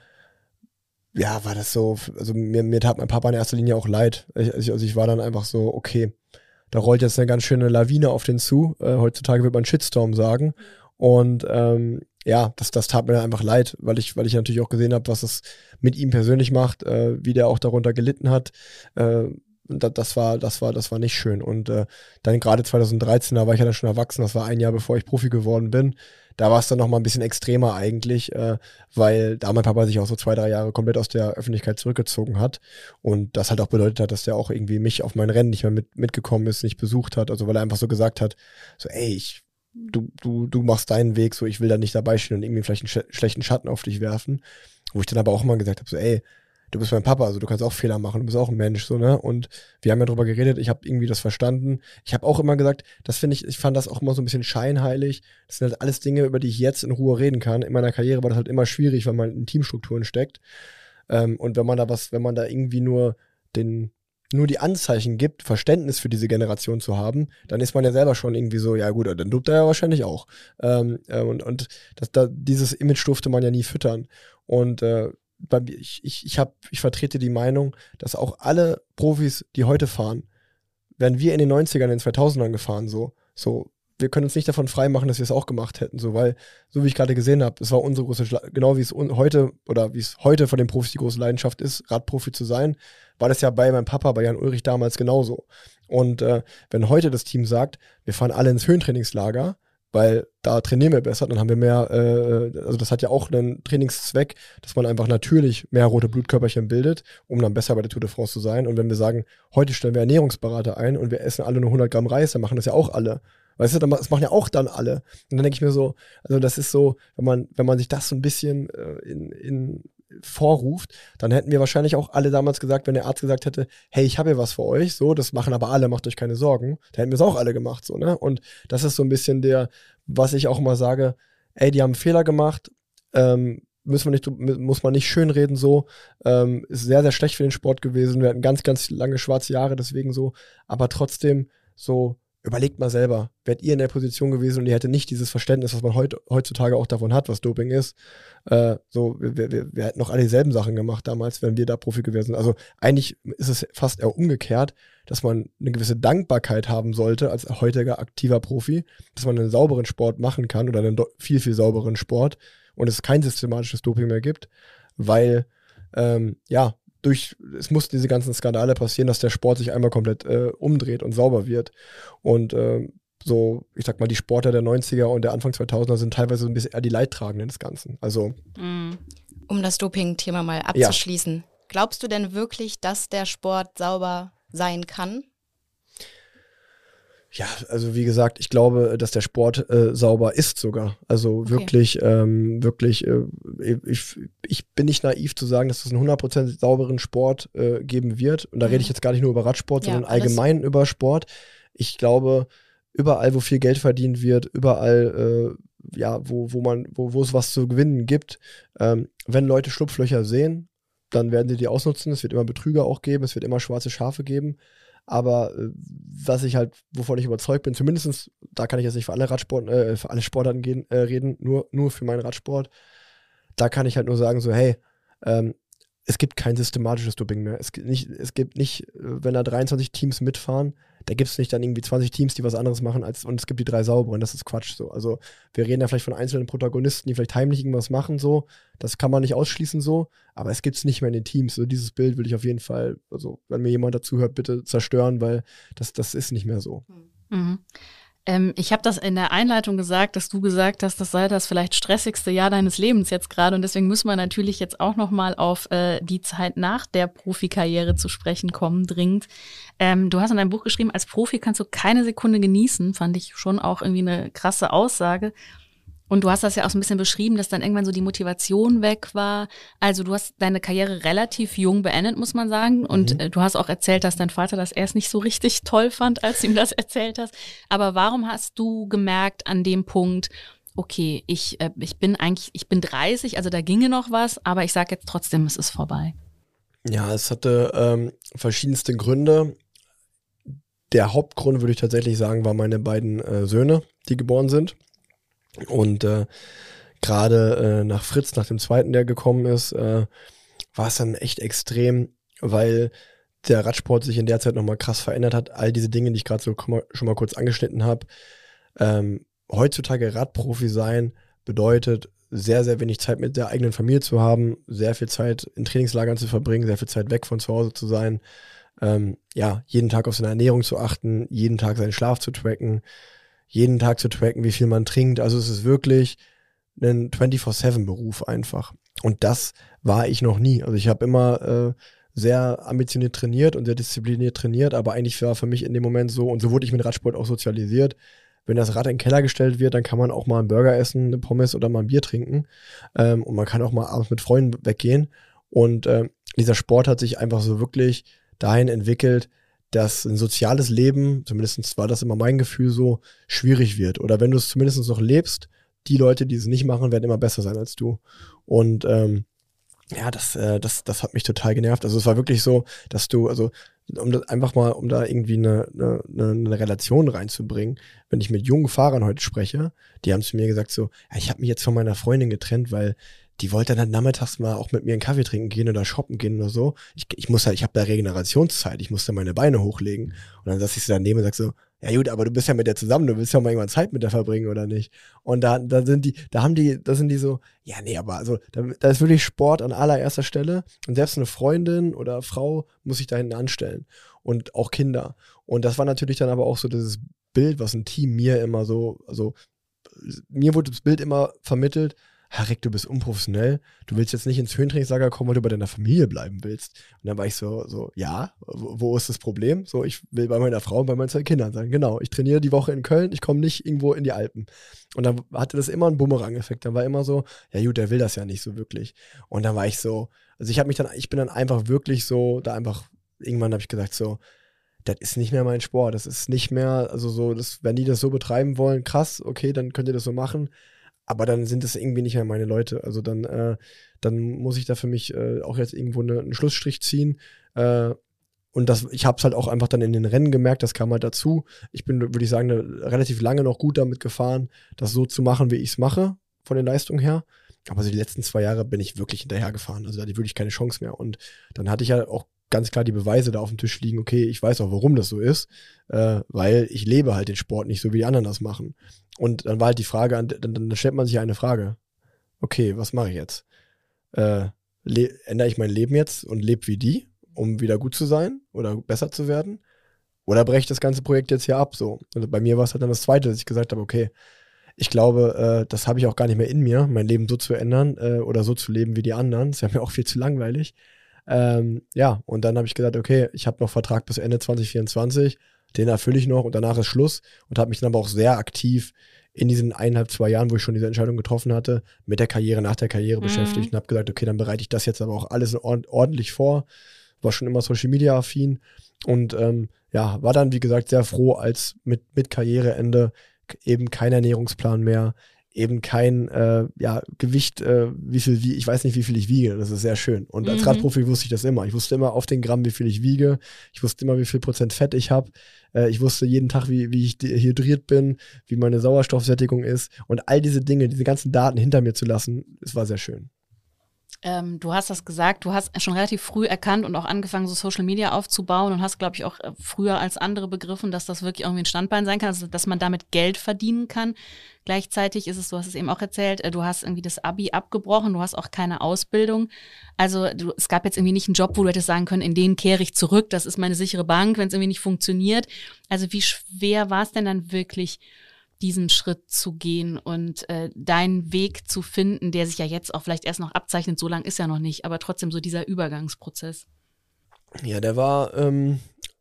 Speaker 1: ja, war das so, also mir, mir tat mein Papa in erster Linie auch leid. Ich, also ich war dann einfach so, okay, da rollt jetzt eine ganz schöne Lawine auf den zu. Äh, heutzutage wird man Shitstorm sagen. Und ähm, ja, das, das tat mir dann einfach leid, weil ich, weil ich natürlich auch gesehen habe, was es mit ihm persönlich macht, äh, wie der auch darunter gelitten hat. Äh, das, das war, das war, das war nicht schön. Und äh, dann gerade zweitausenddreizehn, da war ich ja dann schon erwachsen, das war ein Jahr bevor ich Profi geworden bin. Da war es dann nochmal ein bisschen extremer eigentlich, äh, weil da mein Papa sich auch so zwei, drei Jahre komplett aus der Öffentlichkeit zurückgezogen hat und das halt auch bedeutet hat, dass der auch irgendwie mich auf mein Rennen nicht mehr mit, mitgekommen ist, nicht besucht hat, also weil er einfach so gesagt hat, so ey, ich, du, du, du machst deinen Weg, so ich will da nicht dabei stehen und irgendwie vielleicht einen sch- schlechten Schatten auf dich werfen, wo ich dann aber auch immer gesagt habe, so ey, du bist mein Papa, also du kannst auch Fehler machen, du bist auch ein Mensch, so, ne? Und wir haben ja drüber geredet, ich habe irgendwie das verstanden. Ich habe auch immer gesagt, das finde ich, ich fand das auch immer so ein bisschen scheinheilig. Das sind halt alles Dinge, über die ich jetzt in Ruhe reden kann. In meiner Karriere war das halt immer schwierig, weil man in Teamstrukturen steckt. Ähm, und wenn man da was, wenn man da irgendwie nur den, nur die Anzeichen gibt, Verständnis für diese Generation zu haben, dann ist man ja selber schon irgendwie so, ja gut, dann dopt er ja wahrscheinlich auch. Ähm, äh, und und das, da, dieses Image durfte man ja nie füttern. Und äh, Ich, ich, ich, hab, ich vertrete die Meinung, dass auch alle Profis, die heute fahren, wären wir in den neunzigern, in den zweitausendern gefahren, so, so, wir können uns nicht davon freimachen, dass wir es auch gemacht hätten, so, weil, so wie ich gerade gesehen habe, es war unsere große, Schla- genau wie es un- heute, oder wie es heute von den Profis die große Leidenschaft ist, Radprofi zu sein, war das ja bei meinem Papa, bei Jan Ulrich damals genauso. Und äh, wenn heute das Team sagt, wir fahren alle ins Höhentrainingslager, weil da trainieren wir besser, dann haben wir mehr, äh, also das hat ja auch einen Trainingszweck, dass man einfach natürlich mehr rote Blutkörperchen bildet, um dann besser bei der Tour de France zu sein. Und wenn wir sagen, heute stellen wir Ernährungsberater ein und wir essen alle nur hundert Gramm Reis, dann machen das ja auch alle. Weißt du, das machen ja auch dann alle. Und dann denke ich mir so, also das ist so, wenn man, wenn man sich das so ein bisschen äh, in, in vorruft, dann hätten wir wahrscheinlich auch alle damals gesagt, wenn der Arzt gesagt hätte, hey, ich habe hier was für euch, so, das machen aber alle, macht euch keine Sorgen, dann hätten wir es auch alle gemacht, so, ne? Und das ist so ein bisschen der, was ich auch immer sage, ey, die haben einen Fehler gemacht, ähm, müssen wir nicht, muss man nicht schönreden, so, ähm, ist sehr, sehr schlecht für den Sport gewesen, wir hatten ganz, ganz lange schwarze Jahre, deswegen so, aber trotzdem so, überlegt mal selber, wärt ihr in der Position gewesen und ihr hättet nicht dieses Verständnis, was man heut, heutzutage auch davon hat, was Doping ist. Äh, so, wir, wir, wir hätten noch alle dieselben Sachen gemacht damals, wenn wir da Profi gewesen sind. Also eigentlich ist es fast eher umgekehrt, dass man eine gewisse Dankbarkeit haben sollte als heutiger aktiver Profi, dass man einen sauberen Sport machen kann oder einen viel, viel sauberen Sport und es kein systematisches Doping mehr gibt, weil, ähm, ja, durch, es mussten diese ganzen Skandale passieren, dass der Sport sich einmal komplett äh, umdreht und sauber wird. Und äh, so, ich sag mal, die Sportler der neunziger und der Anfang zweitausender sind teilweise ein bisschen eher die Leidtragenden des Ganzen. Also,
Speaker 4: um das Doping-Thema mal abzuschließen. Ja. Glaubst du denn wirklich, dass der Sport sauber sein kann?
Speaker 1: Ja, also wie gesagt, ich glaube, dass der Sport äh, sauber ist sogar. Also
Speaker 4: Okay.
Speaker 1: wirklich, ähm, wirklich, äh, ich, ich bin nicht naiv zu sagen, dass es einen hundert Prozent sauberen Sport äh, geben wird. Und da
Speaker 4: Mhm.
Speaker 1: rede ich jetzt gar nicht nur über Radsport,
Speaker 4: Ja,
Speaker 1: sondern
Speaker 4: alles-
Speaker 1: allgemein über Sport. Ich glaube, überall, wo viel Geld verdient wird, überall, äh, ja, wo, wo man, wo, wo es was zu gewinnen gibt, ähm, wenn Leute Schlupflöcher sehen, dann werden sie die ausnutzen. Es wird immer Betrüger auch geben, es wird immer schwarze Schafe geben. Aber äh, was ich halt, wovon ich überzeugt bin, zumindest, da kann ich jetzt nicht für alle Radsport, äh, für alle Sportarten gehen, äh, reden, nur, nur für meinen Radsport, da kann ich halt nur sagen, so, hey, ähm, es gibt kein systematisches Doping mehr. Es gibt nicht, es gibt nicht, äh, wenn da dreiundzwanzig Teams mitfahren, da gibt es nicht dann irgendwie zwanzig Teams, die was anderes machen, als und es gibt die drei sauberen. Das ist Quatsch so. Also wir reden ja vielleicht von einzelnen Protagonisten, die vielleicht heimlich irgendwas machen, so. Das kann man nicht ausschließen so, aber es gibt es nicht mehr in den Teams. So dieses Bild will ich auf jeden Fall, also wenn mir jemand dazu hört, bitte zerstören, weil das, das ist nicht mehr so.
Speaker 3: Mhm. Ähm, ich habe das in der Einleitung gesagt, dass du gesagt hast, das sei das vielleicht stressigste Jahr deines Lebens jetzt gerade und deswegen müssen wir natürlich jetzt auch nochmal auf äh, die Zeit nach der Profikarriere zu sprechen kommen, dringend. Ähm, du hast in deinem Buch geschrieben, als Profi kannst du keine Sekunde genießen, fand ich schon auch irgendwie eine krasse Aussage. Und du hast das ja auch so ein bisschen beschrieben, dass dann irgendwann so die Motivation weg war. Also du hast deine Karriere relativ jung beendet, muss man sagen. Und
Speaker 1: Mhm.
Speaker 3: äh, du hast auch erzählt, dass dein Vater das erst nicht so richtig toll fand, als du ihm das erzählt hast. Aber warum hast du gemerkt an dem Punkt, okay, ich, äh, ich bin eigentlich, ich bin dreißig, also da ginge noch was, aber ich sage jetzt trotzdem, es ist vorbei.
Speaker 1: Ja, es hatte ähm, verschiedenste Gründe. Der Hauptgrund, würde ich tatsächlich sagen, war meine beiden äh, Söhne, die geboren sind. Und äh, gerade äh, nach Fritz, nach dem zweiten, der gekommen ist, äh, war es dann echt extrem, weil der Radsport sich in der Zeit nochmal krass verändert hat. All diese Dinge, die ich gerade so schon mal kurz angeschnitten habe. Ähm, heutzutage Radprofi sein bedeutet, sehr, sehr wenig Zeit mit der eigenen Familie zu haben, sehr viel Zeit in Trainingslagern zu verbringen, sehr viel Zeit weg von zu Hause zu sein, ähm, ja, jeden Tag auf seine Ernährung zu achten, jeden Tag seinen Schlaf zu tracken, jeden Tag zu tracken, wie viel man trinkt. Also es ist wirklich ein vierundzwanzig sieben Beruf einfach. Und das war ich noch nie. Also ich habe immer äh, sehr ambitioniert trainiert und sehr diszipliniert trainiert, aber eigentlich war für mich in dem Moment so, und so wurde ich mit Radsport auch sozialisiert, wenn das Rad in den Keller gestellt wird, dann kann man auch mal einen Burger essen, eine Pommes oder mal ein Bier trinken. Ähm, und man kann auch mal abends mit Freunden weggehen. Und äh, dieser Sport hat sich einfach so wirklich dahin entwickelt, dass ein soziales Leben, zumindest war das immer mein Gefühl so, schwierig wird. Oder wenn du es zumindest noch lebst, die Leute, die es nicht machen, werden immer besser sein als du. Und ähm, ja, das, äh, das, das hat mich total genervt. Also es war wirklich so, dass du, also um das einfach mal, um da irgendwie eine, eine, eine Relation reinzubringen, wenn ich mit jungen Fahrern heute spreche, die haben zu mir gesagt so, ja, ich habe mich jetzt von meiner Freundin getrennt, weil die wollte dann nachmittags mal auch mit mir einen Kaffee trinken gehen oder shoppen gehen oder so. Ich, ich muss halt, ich habe da Regenerationszeit, ich muss da meine Beine hochlegen. Und dann saß ich so daneben und sag so, ja gut, aber du bist ja mit der zusammen, du willst ja mal irgendwann Zeit mit der verbringen, oder nicht? Und da, da sind die, da haben die, da sind die so, ja nee, aber also, da, da ist wirklich Sport an allererster Stelle. Und selbst eine Freundin oder Frau muss sich da hinten anstellen. Und auch Kinder. Und das war natürlich dann aber auch so dieses Bild, was ein Team mir immer so, also mir wurde das Bild immer vermittelt, Herr Rick, du bist unprofessionell, du willst jetzt nicht ins Höhentrainingslager kommen, weil du bei deiner Familie bleiben willst. Und dann war ich so, so ja, wo, wo ist das Problem? So, ich will bei meiner Frau und bei meinen zwei Kindern sein. Genau, ich trainiere die Woche in Köln, ich komme nicht irgendwo in die Alpen. Und dann hatte das immer einen Bumerang-Effekt. Dann war immer so, ja gut, der will das ja nicht so wirklich. Und dann war ich so, also ich habe mich dann, ich bin dann einfach wirklich so, da einfach, irgendwann habe ich gesagt so, das ist nicht mehr mein Sport, das ist nicht mehr, also so, das, wenn die das so betreiben wollen, krass, okay, dann könnt ihr das so machen. Aber dann sind es irgendwie nicht mehr meine Leute. Also dann, äh, dann muss ich da für mich äh, auch jetzt irgendwo eine, einen Schlussstrich ziehen. Äh, und das, ich habe es halt auch einfach dann in den Rennen gemerkt, das kam halt dazu. Ich bin, würde ich sagen, ne, relativ lange noch gut damit gefahren, das so zu machen, wie ich es mache, von den Leistungen her. Aber so die letzten zwei Jahre bin ich wirklich hinterhergefahren. Also da hatte ich wirklich keine Chance mehr. Und dann hatte ich ja auch ganz klar die Beweise da auf dem Tisch liegen, okay, ich weiß auch, warum das so ist, äh, weil ich lebe halt den Sport nicht so, wie die anderen das machen. Und dann war halt die Frage, dann, dann stellt man sich eine Frage, okay, was mache ich jetzt? Äh, le- ändere ich mein Leben jetzt und lebe wie die, um wieder gut zu sein oder besser zu werden? Oder breche ich das ganze Projekt jetzt hier ab? So. Also bei mir war es halt dann das Zweite, dass ich gesagt habe, okay, ich glaube, äh, das habe ich auch gar nicht mehr in mir, mein Leben so zu ändern äh, oder so zu leben wie die anderen. Das wäre mir auch viel zu langweilig. Ähm, ja, und dann habe ich gesagt, okay, ich habe noch Vertrag bis Ende zwanzig vierundzwanzig, den erfülle ich noch und danach ist Schluss und habe mich dann aber auch sehr aktiv in diesen eineinhalb, zwei Jahren, wo ich schon diese Entscheidung getroffen hatte, mit der Karriere, nach der Karriere mhm. beschäftigt und habe gesagt, okay, dann bereite ich das jetzt aber auch alles ord- ordentlich vor. War schon immer Social Media affin und ähm, ja, war dann, wie gesagt, sehr froh, als mit, mit Karriereende eben kein Ernährungsplan mehr, eben kein äh, ja, Gewicht, äh, wie viel, wie, ich weiß nicht, wie viel ich wiege, das ist sehr schön. Und als mhm. Radprofi wusste ich das immer. Ich wusste immer auf den Gramm, wie viel ich wiege. Ich wusste immer, wie viel Prozent Fett ich habe. Äh, ich wusste jeden Tag, wie, wie ich hydriert bin, wie meine Sauerstoffsättigung ist. Und all diese Dinge, diese ganzen Daten hinter mir zu lassen, es war sehr schön.
Speaker 3: Ähm, du hast das gesagt, du hast schon relativ früh erkannt und auch angefangen, so Social Media aufzubauen und hast, glaube ich, auch früher als andere begriffen, dass das wirklich irgendwie ein Standbein sein kann, also dass man damit Geld verdienen kann. Gleichzeitig ist es, du hast es eben auch erzählt, du hast irgendwie das Abi abgebrochen, du hast auch keine Ausbildung. Also du, es gab jetzt irgendwie nicht einen Job, wo du hättest sagen können, in den kehre ich zurück, das ist meine sichere Bank, wenn es irgendwie nicht funktioniert. Also wie schwer war es denn dann wirklich, diesen Schritt zu gehen und äh, deinen Weg zu finden, der sich ja jetzt auch vielleicht erst noch abzeichnet, so lang ist ja noch nicht, aber trotzdem so dieser Übergangsprozess.
Speaker 1: Ja, der war ähm,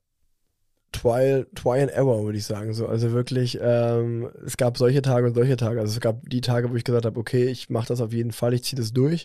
Speaker 1: Trial, Trial and Error, würde ich sagen. So. Also wirklich, ähm, es gab solche Tage und solche Tage. Also es gab die Tage, wo ich gesagt habe, okay, ich mache das auf jeden Fall, ich ziehe das durch.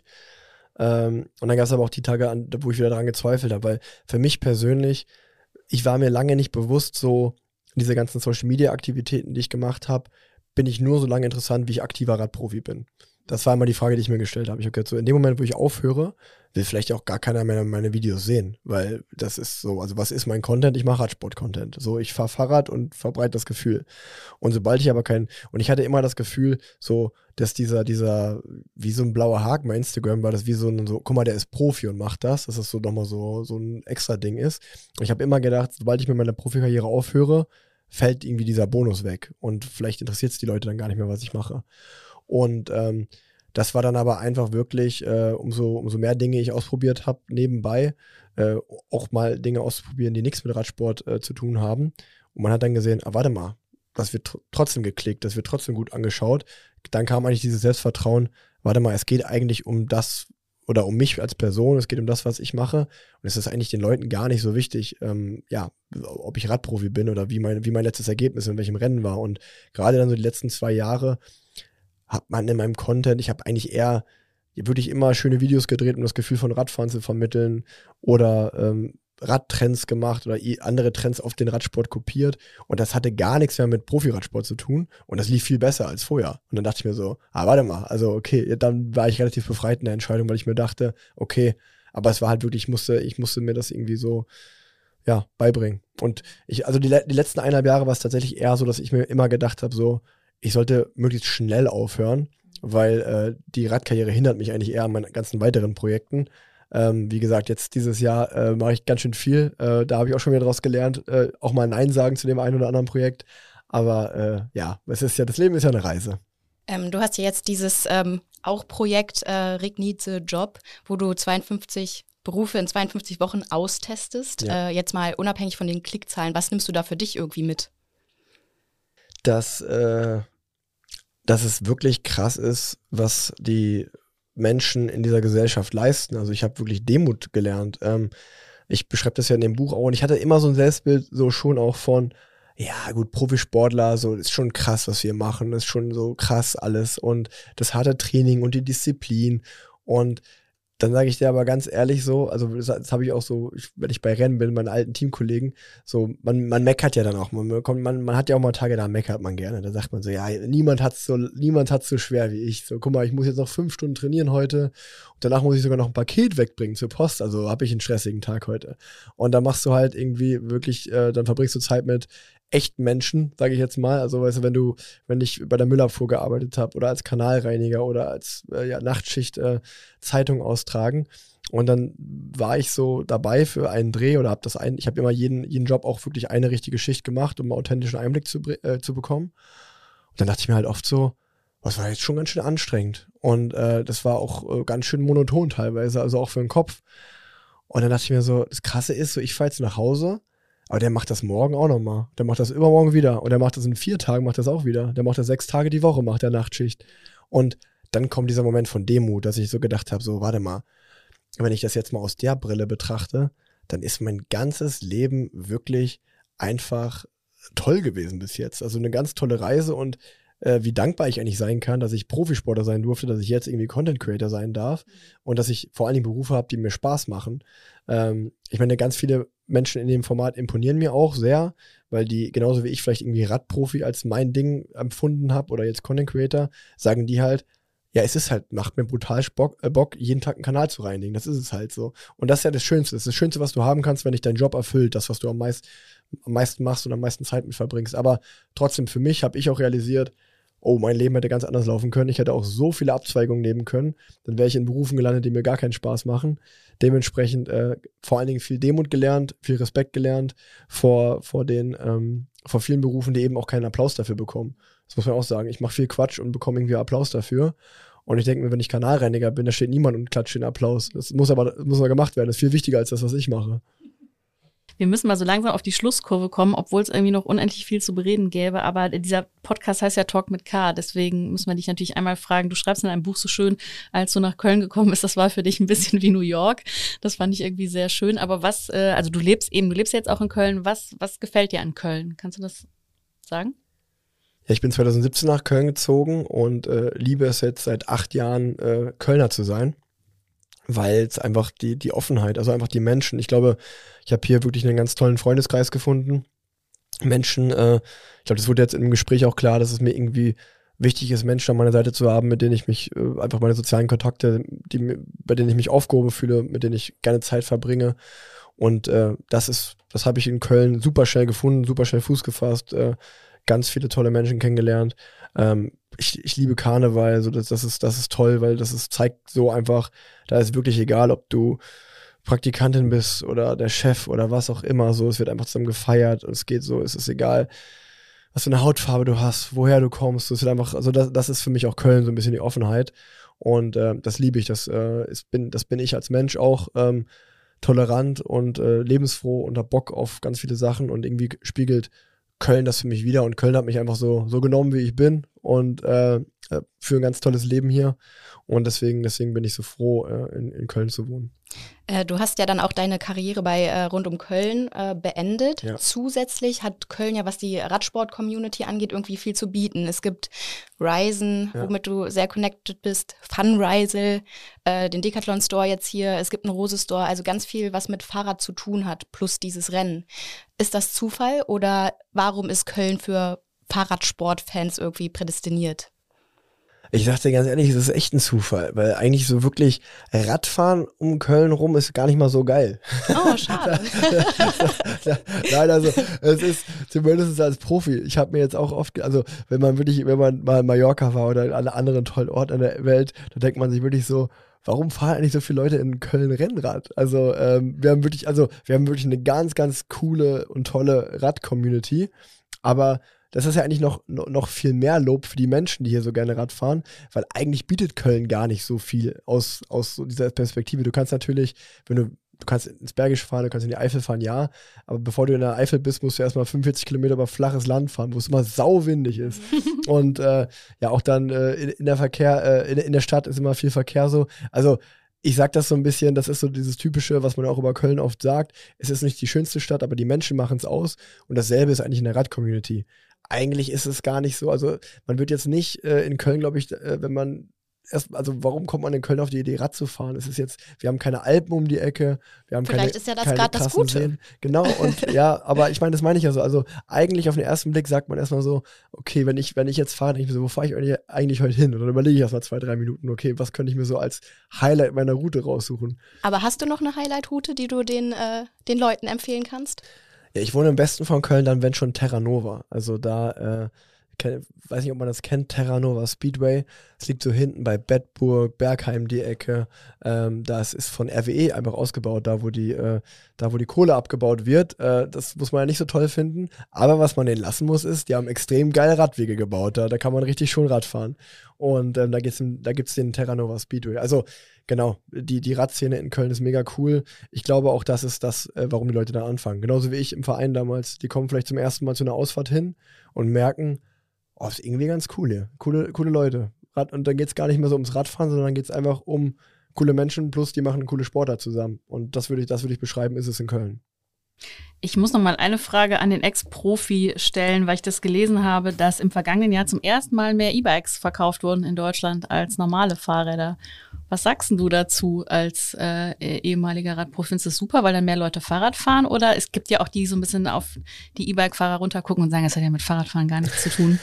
Speaker 1: Ähm, und dann gab es aber auch die Tage, an, wo ich wieder daran gezweifelt habe, weil für mich persönlich, ich war mir lange nicht bewusst, so diese ganzen Social-Media-Aktivitäten, die ich gemacht habe, bin ich nur so lange interessant, wie ich aktiver Radprofi bin. Das war immer die Frage, die ich mir gestellt habe. Ich habe gesagt, so in dem Moment, wo ich aufhöre, will vielleicht auch gar keiner mehr meine Videos sehen, weil das ist so, also was ist mein Content? Ich mache Radsport-Content. So, ich fahre Fahrrad und verbreite das Gefühl. Und sobald ich aber kein, und ich hatte immer das Gefühl, so, dass dieser, dieser, wie so ein blauer Haken bei Instagram war, das wie so ein, so, guck mal, der ist Profi und macht das, dass das so nochmal so, so ein extra Ding ist. Und ich habe immer gedacht, sobald ich mit meiner Profikarriere aufhöre, fällt irgendwie dieser Bonus weg und vielleicht interessiert es die Leute dann gar nicht mehr, was ich mache. Und ähm, das war dann aber einfach wirklich, äh, umso, umso mehr Dinge ich ausprobiert habe nebenbei, äh, auch mal Dinge auszuprobieren, die nichts mit Radsport äh, zu tun haben. Und man hat dann gesehen, ah, warte mal, das wird tr- trotzdem geklickt, das wird trotzdem gut angeschaut. Dann kam eigentlich dieses Selbstvertrauen, warte mal, es geht eigentlich um das, oder um mich als Person, es geht um das, was ich mache. Und es ist eigentlich den Leuten gar nicht so wichtig, ähm, ja, ob ich Radprofi bin oder wie mein, wie mein letztes Ergebnis in welchem Rennen war. Und gerade dann so die letzten zwei Jahre hat man in meinem Content, ich habe eigentlich eher wirklich immer schöne Videos gedreht, um das Gefühl von Radfahren zu vermitteln oder ähm, Radtrends gemacht oder andere Trends auf den Radsport kopiert und das hatte gar nichts mehr mit Profi-Radsport zu tun und das lief viel besser als vorher. Und dann dachte ich mir so, ah, warte mal, also okay, dann war ich relativ befreit in der Entscheidung, weil ich mir dachte, okay, aber es war halt wirklich, ich musste, ich musste mir das irgendwie so, ja, beibringen. Und ich, also die, die letzten eineinhalb Jahre war es tatsächlich eher so, dass ich mir immer gedacht habe, so, ich sollte möglichst schnell aufhören, weil äh, die Radkarriere hindert mich eigentlich eher an meinen ganzen weiteren Projekten. Ähm, wie gesagt, jetzt dieses Jahr äh, mache ich ganz schön viel. Äh, da habe ich auch schon wieder draus gelernt, äh, auch mal Nein sagen zu dem einen oder anderen Projekt. Aber äh, ja, es ist ja, das Leben ist ja eine Reise.
Speaker 4: Ähm, du hast ja jetzt dieses ähm, auch Projekt äh, Rick Needs a Job, wo du zweiundfünfzig Berufe in zweiundfünfzig Wochen austestest. Ja. Äh, jetzt mal unabhängig von den Klickzahlen, was nimmst du da für dich irgendwie mit?
Speaker 1: Dass, äh, dass es wirklich krass ist, was die Menschen in dieser Gesellschaft leisten. Also ich habe wirklich Demut gelernt. Ähm, ich beschreibe das ja in dem Buch auch und ich hatte immer so ein Selbstbild so schon auch von, ja gut, Profisportler, so ist schon krass, was wir machen, ist schon so krass alles und das harte Training und die Disziplin und dann sage ich dir aber ganz ehrlich so, also das, das habe ich auch so, ich, wenn ich bei Rennen bin, meine alten Teamkollegen, so, man, man meckert ja dann auch, man, kommt, man, man hat ja auch mal Tage, da meckert man gerne, da sagt man so, ja, niemand hat's so, niemand hat's so schwer wie ich, so, guck mal, ich muss jetzt noch fünf Stunden trainieren heute und danach muss ich sogar noch ein Paket wegbringen zur Post, also habe ich einen stressigen Tag heute und dann machst du halt irgendwie wirklich, äh, dann verbringst du Zeit mit echten Menschen, sage ich jetzt mal. Also weißt du, wenn du, wenn ich bei der Müllabfuhr gearbeitet habe oder als Kanalreiniger oder als äh, ja, Nachtschicht äh, Zeitung austragen und dann war ich so dabei für einen Dreh oder habe das ein, ich habe immer jeden, jeden Job auch wirklich eine richtige Schicht gemacht, um einen authentischen Einblick zu, äh, zu bekommen. Und dann dachte ich mir halt oft so, das war jetzt schon ganz schön anstrengend und äh, das war auch äh, ganz schön monoton teilweise, also auch für den Kopf. Und dann dachte ich mir so, das Krasse ist, so ich fahre jetzt nach Hause. Aber der macht das morgen auch nochmal. Der macht das übermorgen wieder. Und der macht das in vier Tagen, macht das auch wieder. Der macht das sechs Tage die Woche, macht der Nachtschicht. Und dann kommt dieser Moment von Demut, dass ich so gedacht habe, so, warte mal, wenn ich das jetzt mal aus der Brille betrachte, dann ist mein ganzes Leben wirklich einfach toll gewesen bis jetzt. Also eine ganz tolle Reise und äh, wie dankbar ich eigentlich sein kann, dass ich Profisportler sein durfte, dass ich jetzt irgendwie Content Creator sein darf und dass ich vor allen Dingen Berufe habe, die mir Spaß machen. Ähm, ich meine, ganz viele Menschen in dem Format imponieren mir auch sehr, weil die, genauso wie ich vielleicht irgendwie Radprofi als mein Ding empfunden habe oder jetzt Content Creator, sagen die halt, ja, es ist halt, macht mir brutal Bock, äh, Bock, jeden Tag einen Kanal zu reinigen. Das ist es halt so. Und das ist ja das Schönste. Das ist das Schönste, was du haben kannst, wenn dich dein Job erfüllt, das, was du am, meist, am meisten machst und am meisten Zeit mit verbringst. Aber trotzdem, für mich habe ich auch realisiert, oh, mein Leben hätte ganz anders laufen können. Ich hätte auch so viele Abzweigungen nehmen können. Dann wäre ich in Berufen gelandet, die mir gar keinen Spaß machen. Dementsprechend äh, vor allen Dingen viel Demut gelernt, viel Respekt gelernt vor, vor den, ähm, vor vielen Berufen, die eben auch keinen Applaus dafür bekommen. Das muss man auch sagen. Ich mache viel Quatsch und bekomme irgendwie Applaus dafür. Und ich denke mir, wenn ich Kanalreiniger bin, da steht niemand und klatscht den Applaus. Das muss aber, das muss aber gemacht werden. Das ist viel wichtiger als das, was ich mache.
Speaker 3: Wir müssen mal so langsam auf die Schlusskurve kommen, obwohl es irgendwie noch unendlich viel zu bereden gäbe. Aber dieser Podcast heißt ja Talk mit K. Deswegen müssen wir dich natürlich einmal fragen, du schreibst in einem Buch so schön, als du nach Köln gekommen bist, das war für dich ein bisschen wie New York. Das fand ich irgendwie sehr schön. Aber was, äh, also du lebst eben, du lebst jetzt auch in Köln. Was, was gefällt dir an Köln? Kannst du das sagen?
Speaker 1: Ja, ich bin zwanzig siebzehn nach Köln gezogen und äh, liebe es jetzt seit acht Jahren, äh, Kölner zu sein, weil es einfach die, die Offenheit, also einfach die Menschen, ich glaube, ich habe hier wirklich einen ganz tollen Freundeskreis gefunden. Menschen, äh, ich glaube, das wurde jetzt im Gespräch auch klar, dass es mir irgendwie wichtig ist, Menschen an meiner Seite zu haben, mit denen ich mich, äh, einfach meine sozialen Kontakte, die, bei denen ich mich aufgehoben fühle, mit denen ich gerne Zeit verbringe. Und äh, das ist, das habe ich in Köln super schnell gefunden, super schnell Fuß gefasst, äh, ganz viele tolle Menschen kennengelernt. Ähm, ich, ich liebe Karneval, so das, das ist, das ist toll, weil das ist, zeigt so einfach, da ist wirklich egal, ob du Praktikantin bist oder der Chef oder was auch immer, so, es wird einfach zusammen gefeiert und es geht so, es ist egal, was für eine Hautfarbe du hast, woher du kommst, es wird einfach, also das, das ist für mich auch Köln, so ein bisschen die Offenheit und äh, das liebe ich, das, äh, ist, bin, das bin ich als Mensch auch, ähm, tolerant und äh, lebensfroh und hab Bock auf ganz viele Sachen und irgendwie spiegelt Köln das für mich wieder und Köln hat mich einfach so, so genommen, wie ich bin und äh, für ein ganz tolles Leben hier und deswegen, deswegen bin ich so froh, äh, in, in Köln zu wohnen.
Speaker 4: Äh, du hast ja dann auch deine Karriere bei äh, Rund um Köln äh, beendet.
Speaker 1: Ja.
Speaker 4: Zusätzlich hat Köln ja, was die Radsport-Community angeht, irgendwie viel zu bieten. Es gibt Ryzen,
Speaker 1: Ja.
Speaker 4: womit du sehr connected bist, Funreisel, äh, den Decathlon-Store jetzt hier, es gibt einen Rose-Store, also ganz viel, was mit Fahrrad zu tun hat, plus dieses Rennen. Ist das Zufall oder warum ist Köln für Fahrradsportfans irgendwie prädestiniert?
Speaker 1: Ich sag dir ganz ehrlich, es ist echt ein Zufall, weil eigentlich so wirklich Radfahren um Köln rum ist gar nicht mal so geil.
Speaker 4: Oh, schade.
Speaker 1: Nein, also es ist zumindest als Profi. Ich habe mir jetzt auch oft, also wenn man wirklich, wenn man mal in Mallorca war oder in alle anderen tollen Orten in der Welt, da denkt man sich wirklich so, warum fahren eigentlich so viele Leute in Köln Rennrad? Also ähm, wir haben wirklich, also wir haben wirklich eine ganz, ganz coole und tolle Rad-Community, aber das ist ja eigentlich noch, noch viel mehr Lob für die Menschen, die hier so gerne Rad fahren, weil eigentlich bietet Köln gar nicht so viel aus, aus so dieser Perspektive. Du kannst natürlich, wenn du, du kannst ins Bergische fahren, du kannst in die Eifel fahren, ja, aber bevor du in der Eifel bist, musst du erstmal fünfundvierzig Kilometer über flaches Land fahren, wo es immer sauwindig ist. Und äh, ja, auch dann äh, in, in der Verkehr, äh, in, in der Stadt ist immer viel Verkehr so. Also ich sag das so ein bisschen, das ist so dieses Typische, was man auch über Köln oft sagt. Es ist nicht die schönste Stadt, aber die Menschen machen es aus. Und dasselbe ist eigentlich in der Rad-Community. Eigentlich ist es gar nicht so, also man wird jetzt nicht äh, in Köln, glaube ich, äh, wenn man erst, also warum kommt man in Köln auf die Idee, Rad zu fahren? Es ist jetzt, wir haben keine Alpen um die Ecke, wir haben
Speaker 4: Vielleicht
Speaker 1: keine,
Speaker 4: ist ja das
Speaker 1: keine
Speaker 4: gerade das
Speaker 1: krassen
Speaker 4: Gute.
Speaker 1: Seen. Genau, und ja, aber ich meine, das meine ich ja so, also eigentlich auf den ersten Blick sagt man erstmal so, okay, wenn ich, wenn ich jetzt fahre, denke ich mir so, wo fahre ich eigentlich, eigentlich heute hin? Und dann überlege ich erstmal zwei, drei Minuten, okay, was könnte ich mir so als Highlight meiner Route raussuchen?
Speaker 4: Aber hast du noch eine Highlight-Route, die du den, äh, den Leuten empfehlen kannst?
Speaker 1: Ja, ich wohne im Westen von Köln, dann wenn schon Terra Nova. Also da, äh, kenn, weiß nicht, ob man das kennt, Terra Nova Speedway. Es liegt so hinten bei Bedburg, Bergheim die Ecke. Ähm, das ist von R W E einfach ausgebaut, da wo die, äh, da wo die Kohle abgebaut wird. Äh, das muss man ja nicht so toll finden. Aber was man denen lassen muss, ist, die haben extrem geile Radwege gebaut. Da, da kann man richtig schon Rad fahren. Und ähm, da gibt's da gibt's den Terra Nova Speedway. Also genau, die, die Radszene in Köln ist mega cool. Ich glaube auch, das ist das, äh, warum die Leute da anfangen. Genauso wie ich im Verein damals. Die kommen vielleicht zum ersten Mal zu einer Ausfahrt hin und merken, oh, ist irgendwie ganz cool hier. Coole, coole Leute. Rad, und dann geht es gar nicht mehr so ums Radfahren, sondern dann geht es einfach um coole Menschen, plus die machen coole Sportart zusammen. Und das würde ich, das würde ich beschreiben, ist es in Köln.
Speaker 3: Ich muss noch mal eine Frage an den Ex-Profi stellen, weil ich das gelesen habe, dass im vergangenen Jahr zum ersten Mal mehr E-Bikes verkauft wurden in Deutschland als normale Fahrräder. Was sagst denn du dazu als äh, ehemaliger Radprofi? Findest du das super, weil dann mehr Leute Fahrrad fahren? Oder es gibt ja auch die, die so ein bisschen auf die E-Bike-Fahrer runtergucken und sagen, das hat ja mit Fahrradfahren gar nichts zu tun.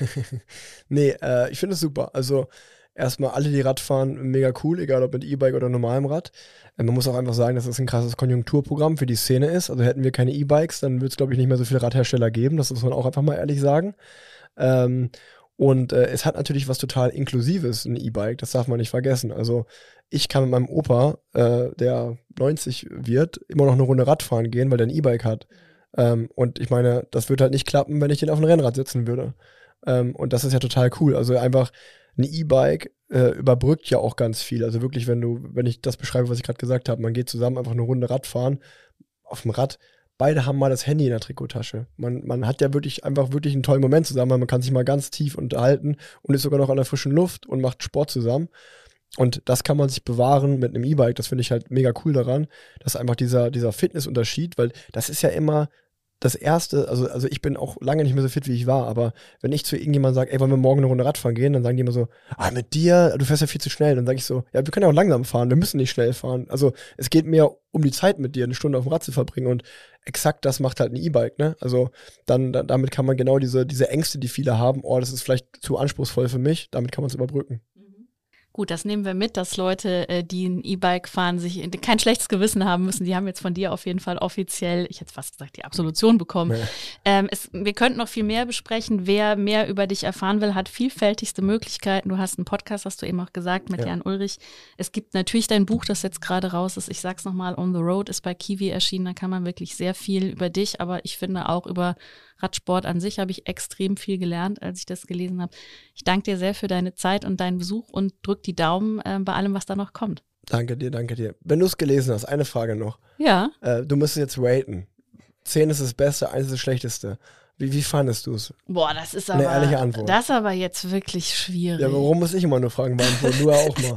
Speaker 1: Nee, äh, ich finde es super. Also erstmal alle, die Rad fahren, mega cool, egal ob mit E-Bike oder normalem Rad. Äh, man muss auch einfach sagen, dass das ein krasses Konjunkturprogramm für die Szene ist. Also hätten wir keine E-Bikes, dann würde es, glaube ich, nicht mehr so viele Radhersteller geben. Das muss man auch einfach mal ehrlich sagen. Ähm, und äh, es hat natürlich was total Inklusives, ein E-Bike. Das darf man nicht vergessen. Also ich kann mit meinem Opa, äh, der neunzig wird, immer noch eine Runde Radfahren gehen, weil der ein E-Bike hat. Ähm, und ich meine, das würde halt nicht klappen, wenn ich den auf dem Rennrad sitzen würde. Ähm, und das ist ja total cool. Also einfach ein E-Bike äh, überbrückt ja auch ganz viel. Also wirklich, wenn du, wenn ich das beschreibe, was ich gerade gesagt habe, man geht zusammen einfach eine Runde Rad fahren auf dem Rad. Beide haben mal das Handy in der Trikottasche. Man, man hat ja wirklich einfach wirklich einen tollen Moment zusammen. Man kann sich mal ganz tief unterhalten und ist sogar noch an der frischen Luft und macht Sport zusammen. Und das kann man sich bewahren mit einem E-Bike. Das finde ich halt mega cool daran, dass einfach dieser, dieser Fitnessunterschied, weil das ist ja immer das Erste, also, also ich bin auch lange nicht mehr so fit, wie ich war, aber wenn ich zu irgendjemandem sage, ey, wollen wir morgen eine Runde Radfahren gehen, dann sagen die immer so, ah, mit dir, du fährst ja viel zu schnell. Dann sage ich so, ja, wir können ja auch langsam fahren, wir müssen nicht schnell fahren. Also es geht mehr um die Zeit mit dir, eine Stunde auf dem Rad zu verbringen und exakt das macht halt ein E-Bike, ne? Also dann, dann damit kann man genau diese, diese Ängste, die viele haben, oh, das ist vielleicht zu anspruchsvoll für mich, damit kann man es überbrücken.
Speaker 3: Gut, das nehmen wir mit, dass Leute, die ein E-Bike fahren, sich kein schlechtes Gewissen haben müssen. Die haben jetzt von dir auf jeden Fall offiziell, ich hätte fast gesagt, die Absolution bekommen. Ja. Ähm, es, wir könnten noch viel mehr besprechen. Wer mehr über dich erfahren will, hat vielfältigste Möglichkeiten. Du hast einen Podcast, hast du eben auch gesagt, mit ja. Jan Ulrich. Es gibt natürlich dein Buch, das jetzt gerade raus ist. Ich sag's nochmal, On the Road ist bei Kiwi erschienen. Da kann man wirklich sehr viel über dich, aber ich finde auch über Radsport an sich habe ich extrem viel gelernt, als ich das gelesen habe. Ich danke dir sehr für deine Zeit und deinen Besuch und drück die Daumen äh, bei allem, was da noch kommt.
Speaker 1: Danke dir, danke dir. Wenn du es gelesen hast, eine Frage noch.
Speaker 3: Ja.
Speaker 1: Äh, du müsstest jetzt raten. zehn ist das Beste, eins ist das Schlechteste. Wie, wie fandest du es?
Speaker 3: Boah, das ist aber,
Speaker 1: eine ehrliche Antwort.
Speaker 3: Das ist aber jetzt wirklich schwierig.
Speaker 1: Ja, warum muss ich immer nur Fragen beantworten? Du ja auch mal.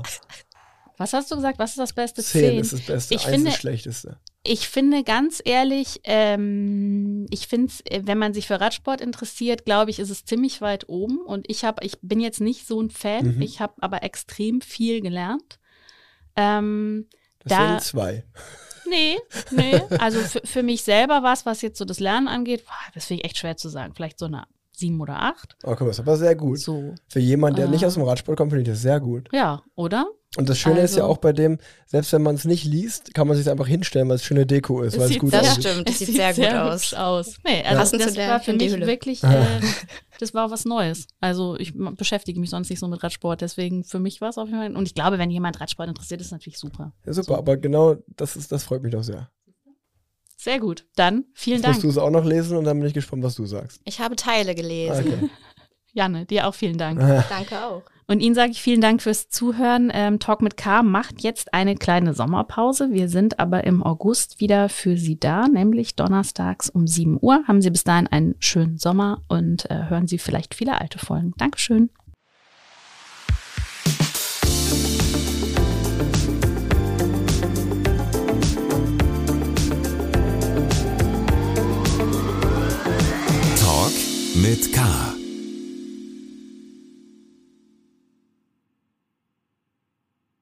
Speaker 3: Was hast du gesagt? Was ist das Beste?
Speaker 1: zehn ist das Beste,
Speaker 3: ich
Speaker 1: eins
Speaker 3: finde,
Speaker 1: ist das Schlechteste.
Speaker 3: Ich finde ganz ehrlich, ähm, ich finde es, wenn man sich für Radsport interessiert, glaube ich, ist es ziemlich weit oben. Und ich habe, ich bin jetzt nicht so ein Fan, mhm. ich habe aber extrem viel gelernt. Ähm,
Speaker 1: das
Speaker 3: da,
Speaker 1: sind zwei.
Speaker 3: Nee, nee. Also für, für mich selber war es, was jetzt so das Lernen angeht, boah, das finde ich echt schwer zu sagen. Vielleicht so eine sieben oder acht.
Speaker 1: Oh, komm, das ist aber sehr gut.
Speaker 3: So.
Speaker 1: Für jemanden, der
Speaker 3: äh,
Speaker 1: nicht aus dem Radsport kommt, finde ich das sehr gut.
Speaker 3: Ja, oder?
Speaker 1: Und das Schöne
Speaker 3: also,
Speaker 1: ist ja auch bei dem, selbst wenn man es nicht liest, kann man sich einfach hinstellen, weil es schöne Deko ist, weil es gut
Speaker 4: das
Speaker 1: aussieht.
Speaker 4: Das stimmt, das sieht,
Speaker 3: sieht
Speaker 4: sehr,
Speaker 3: sehr
Speaker 4: gut aus.
Speaker 3: aus. Nee, also
Speaker 4: ja.
Speaker 3: das war für mich wirklich, äh, das war was Neues. Also ich beschäftige mich sonst nicht so mit Radsport, deswegen für mich war es auf jeden Fall, und ich glaube, wenn jemand Radsport interessiert, ist es natürlich super.
Speaker 1: Ja, super,
Speaker 3: so.
Speaker 1: Aber genau das ist, das freut mich doch sehr.
Speaker 3: Sehr gut, dann vielen
Speaker 1: Jetzt
Speaker 3: Dank.
Speaker 1: Musst du es auch noch lesen und dann bin ich gespannt, was du sagst.
Speaker 4: Ich habe Teile gelesen.
Speaker 1: Okay.
Speaker 3: Janne, dir auch vielen Dank.
Speaker 4: Danke auch.
Speaker 3: Und Ihnen sage ich vielen Dank fürs Zuhören. Ähm, Talk mit K macht jetzt eine kleine Sommerpause. Wir sind aber im August wieder für Sie da, nämlich donnerstags um sieben Uhr. Haben Sie bis dahin einen schönen Sommer und äh, hören Sie vielleicht viele alte Folgen. Dankeschön.
Speaker 2: Talk mit K.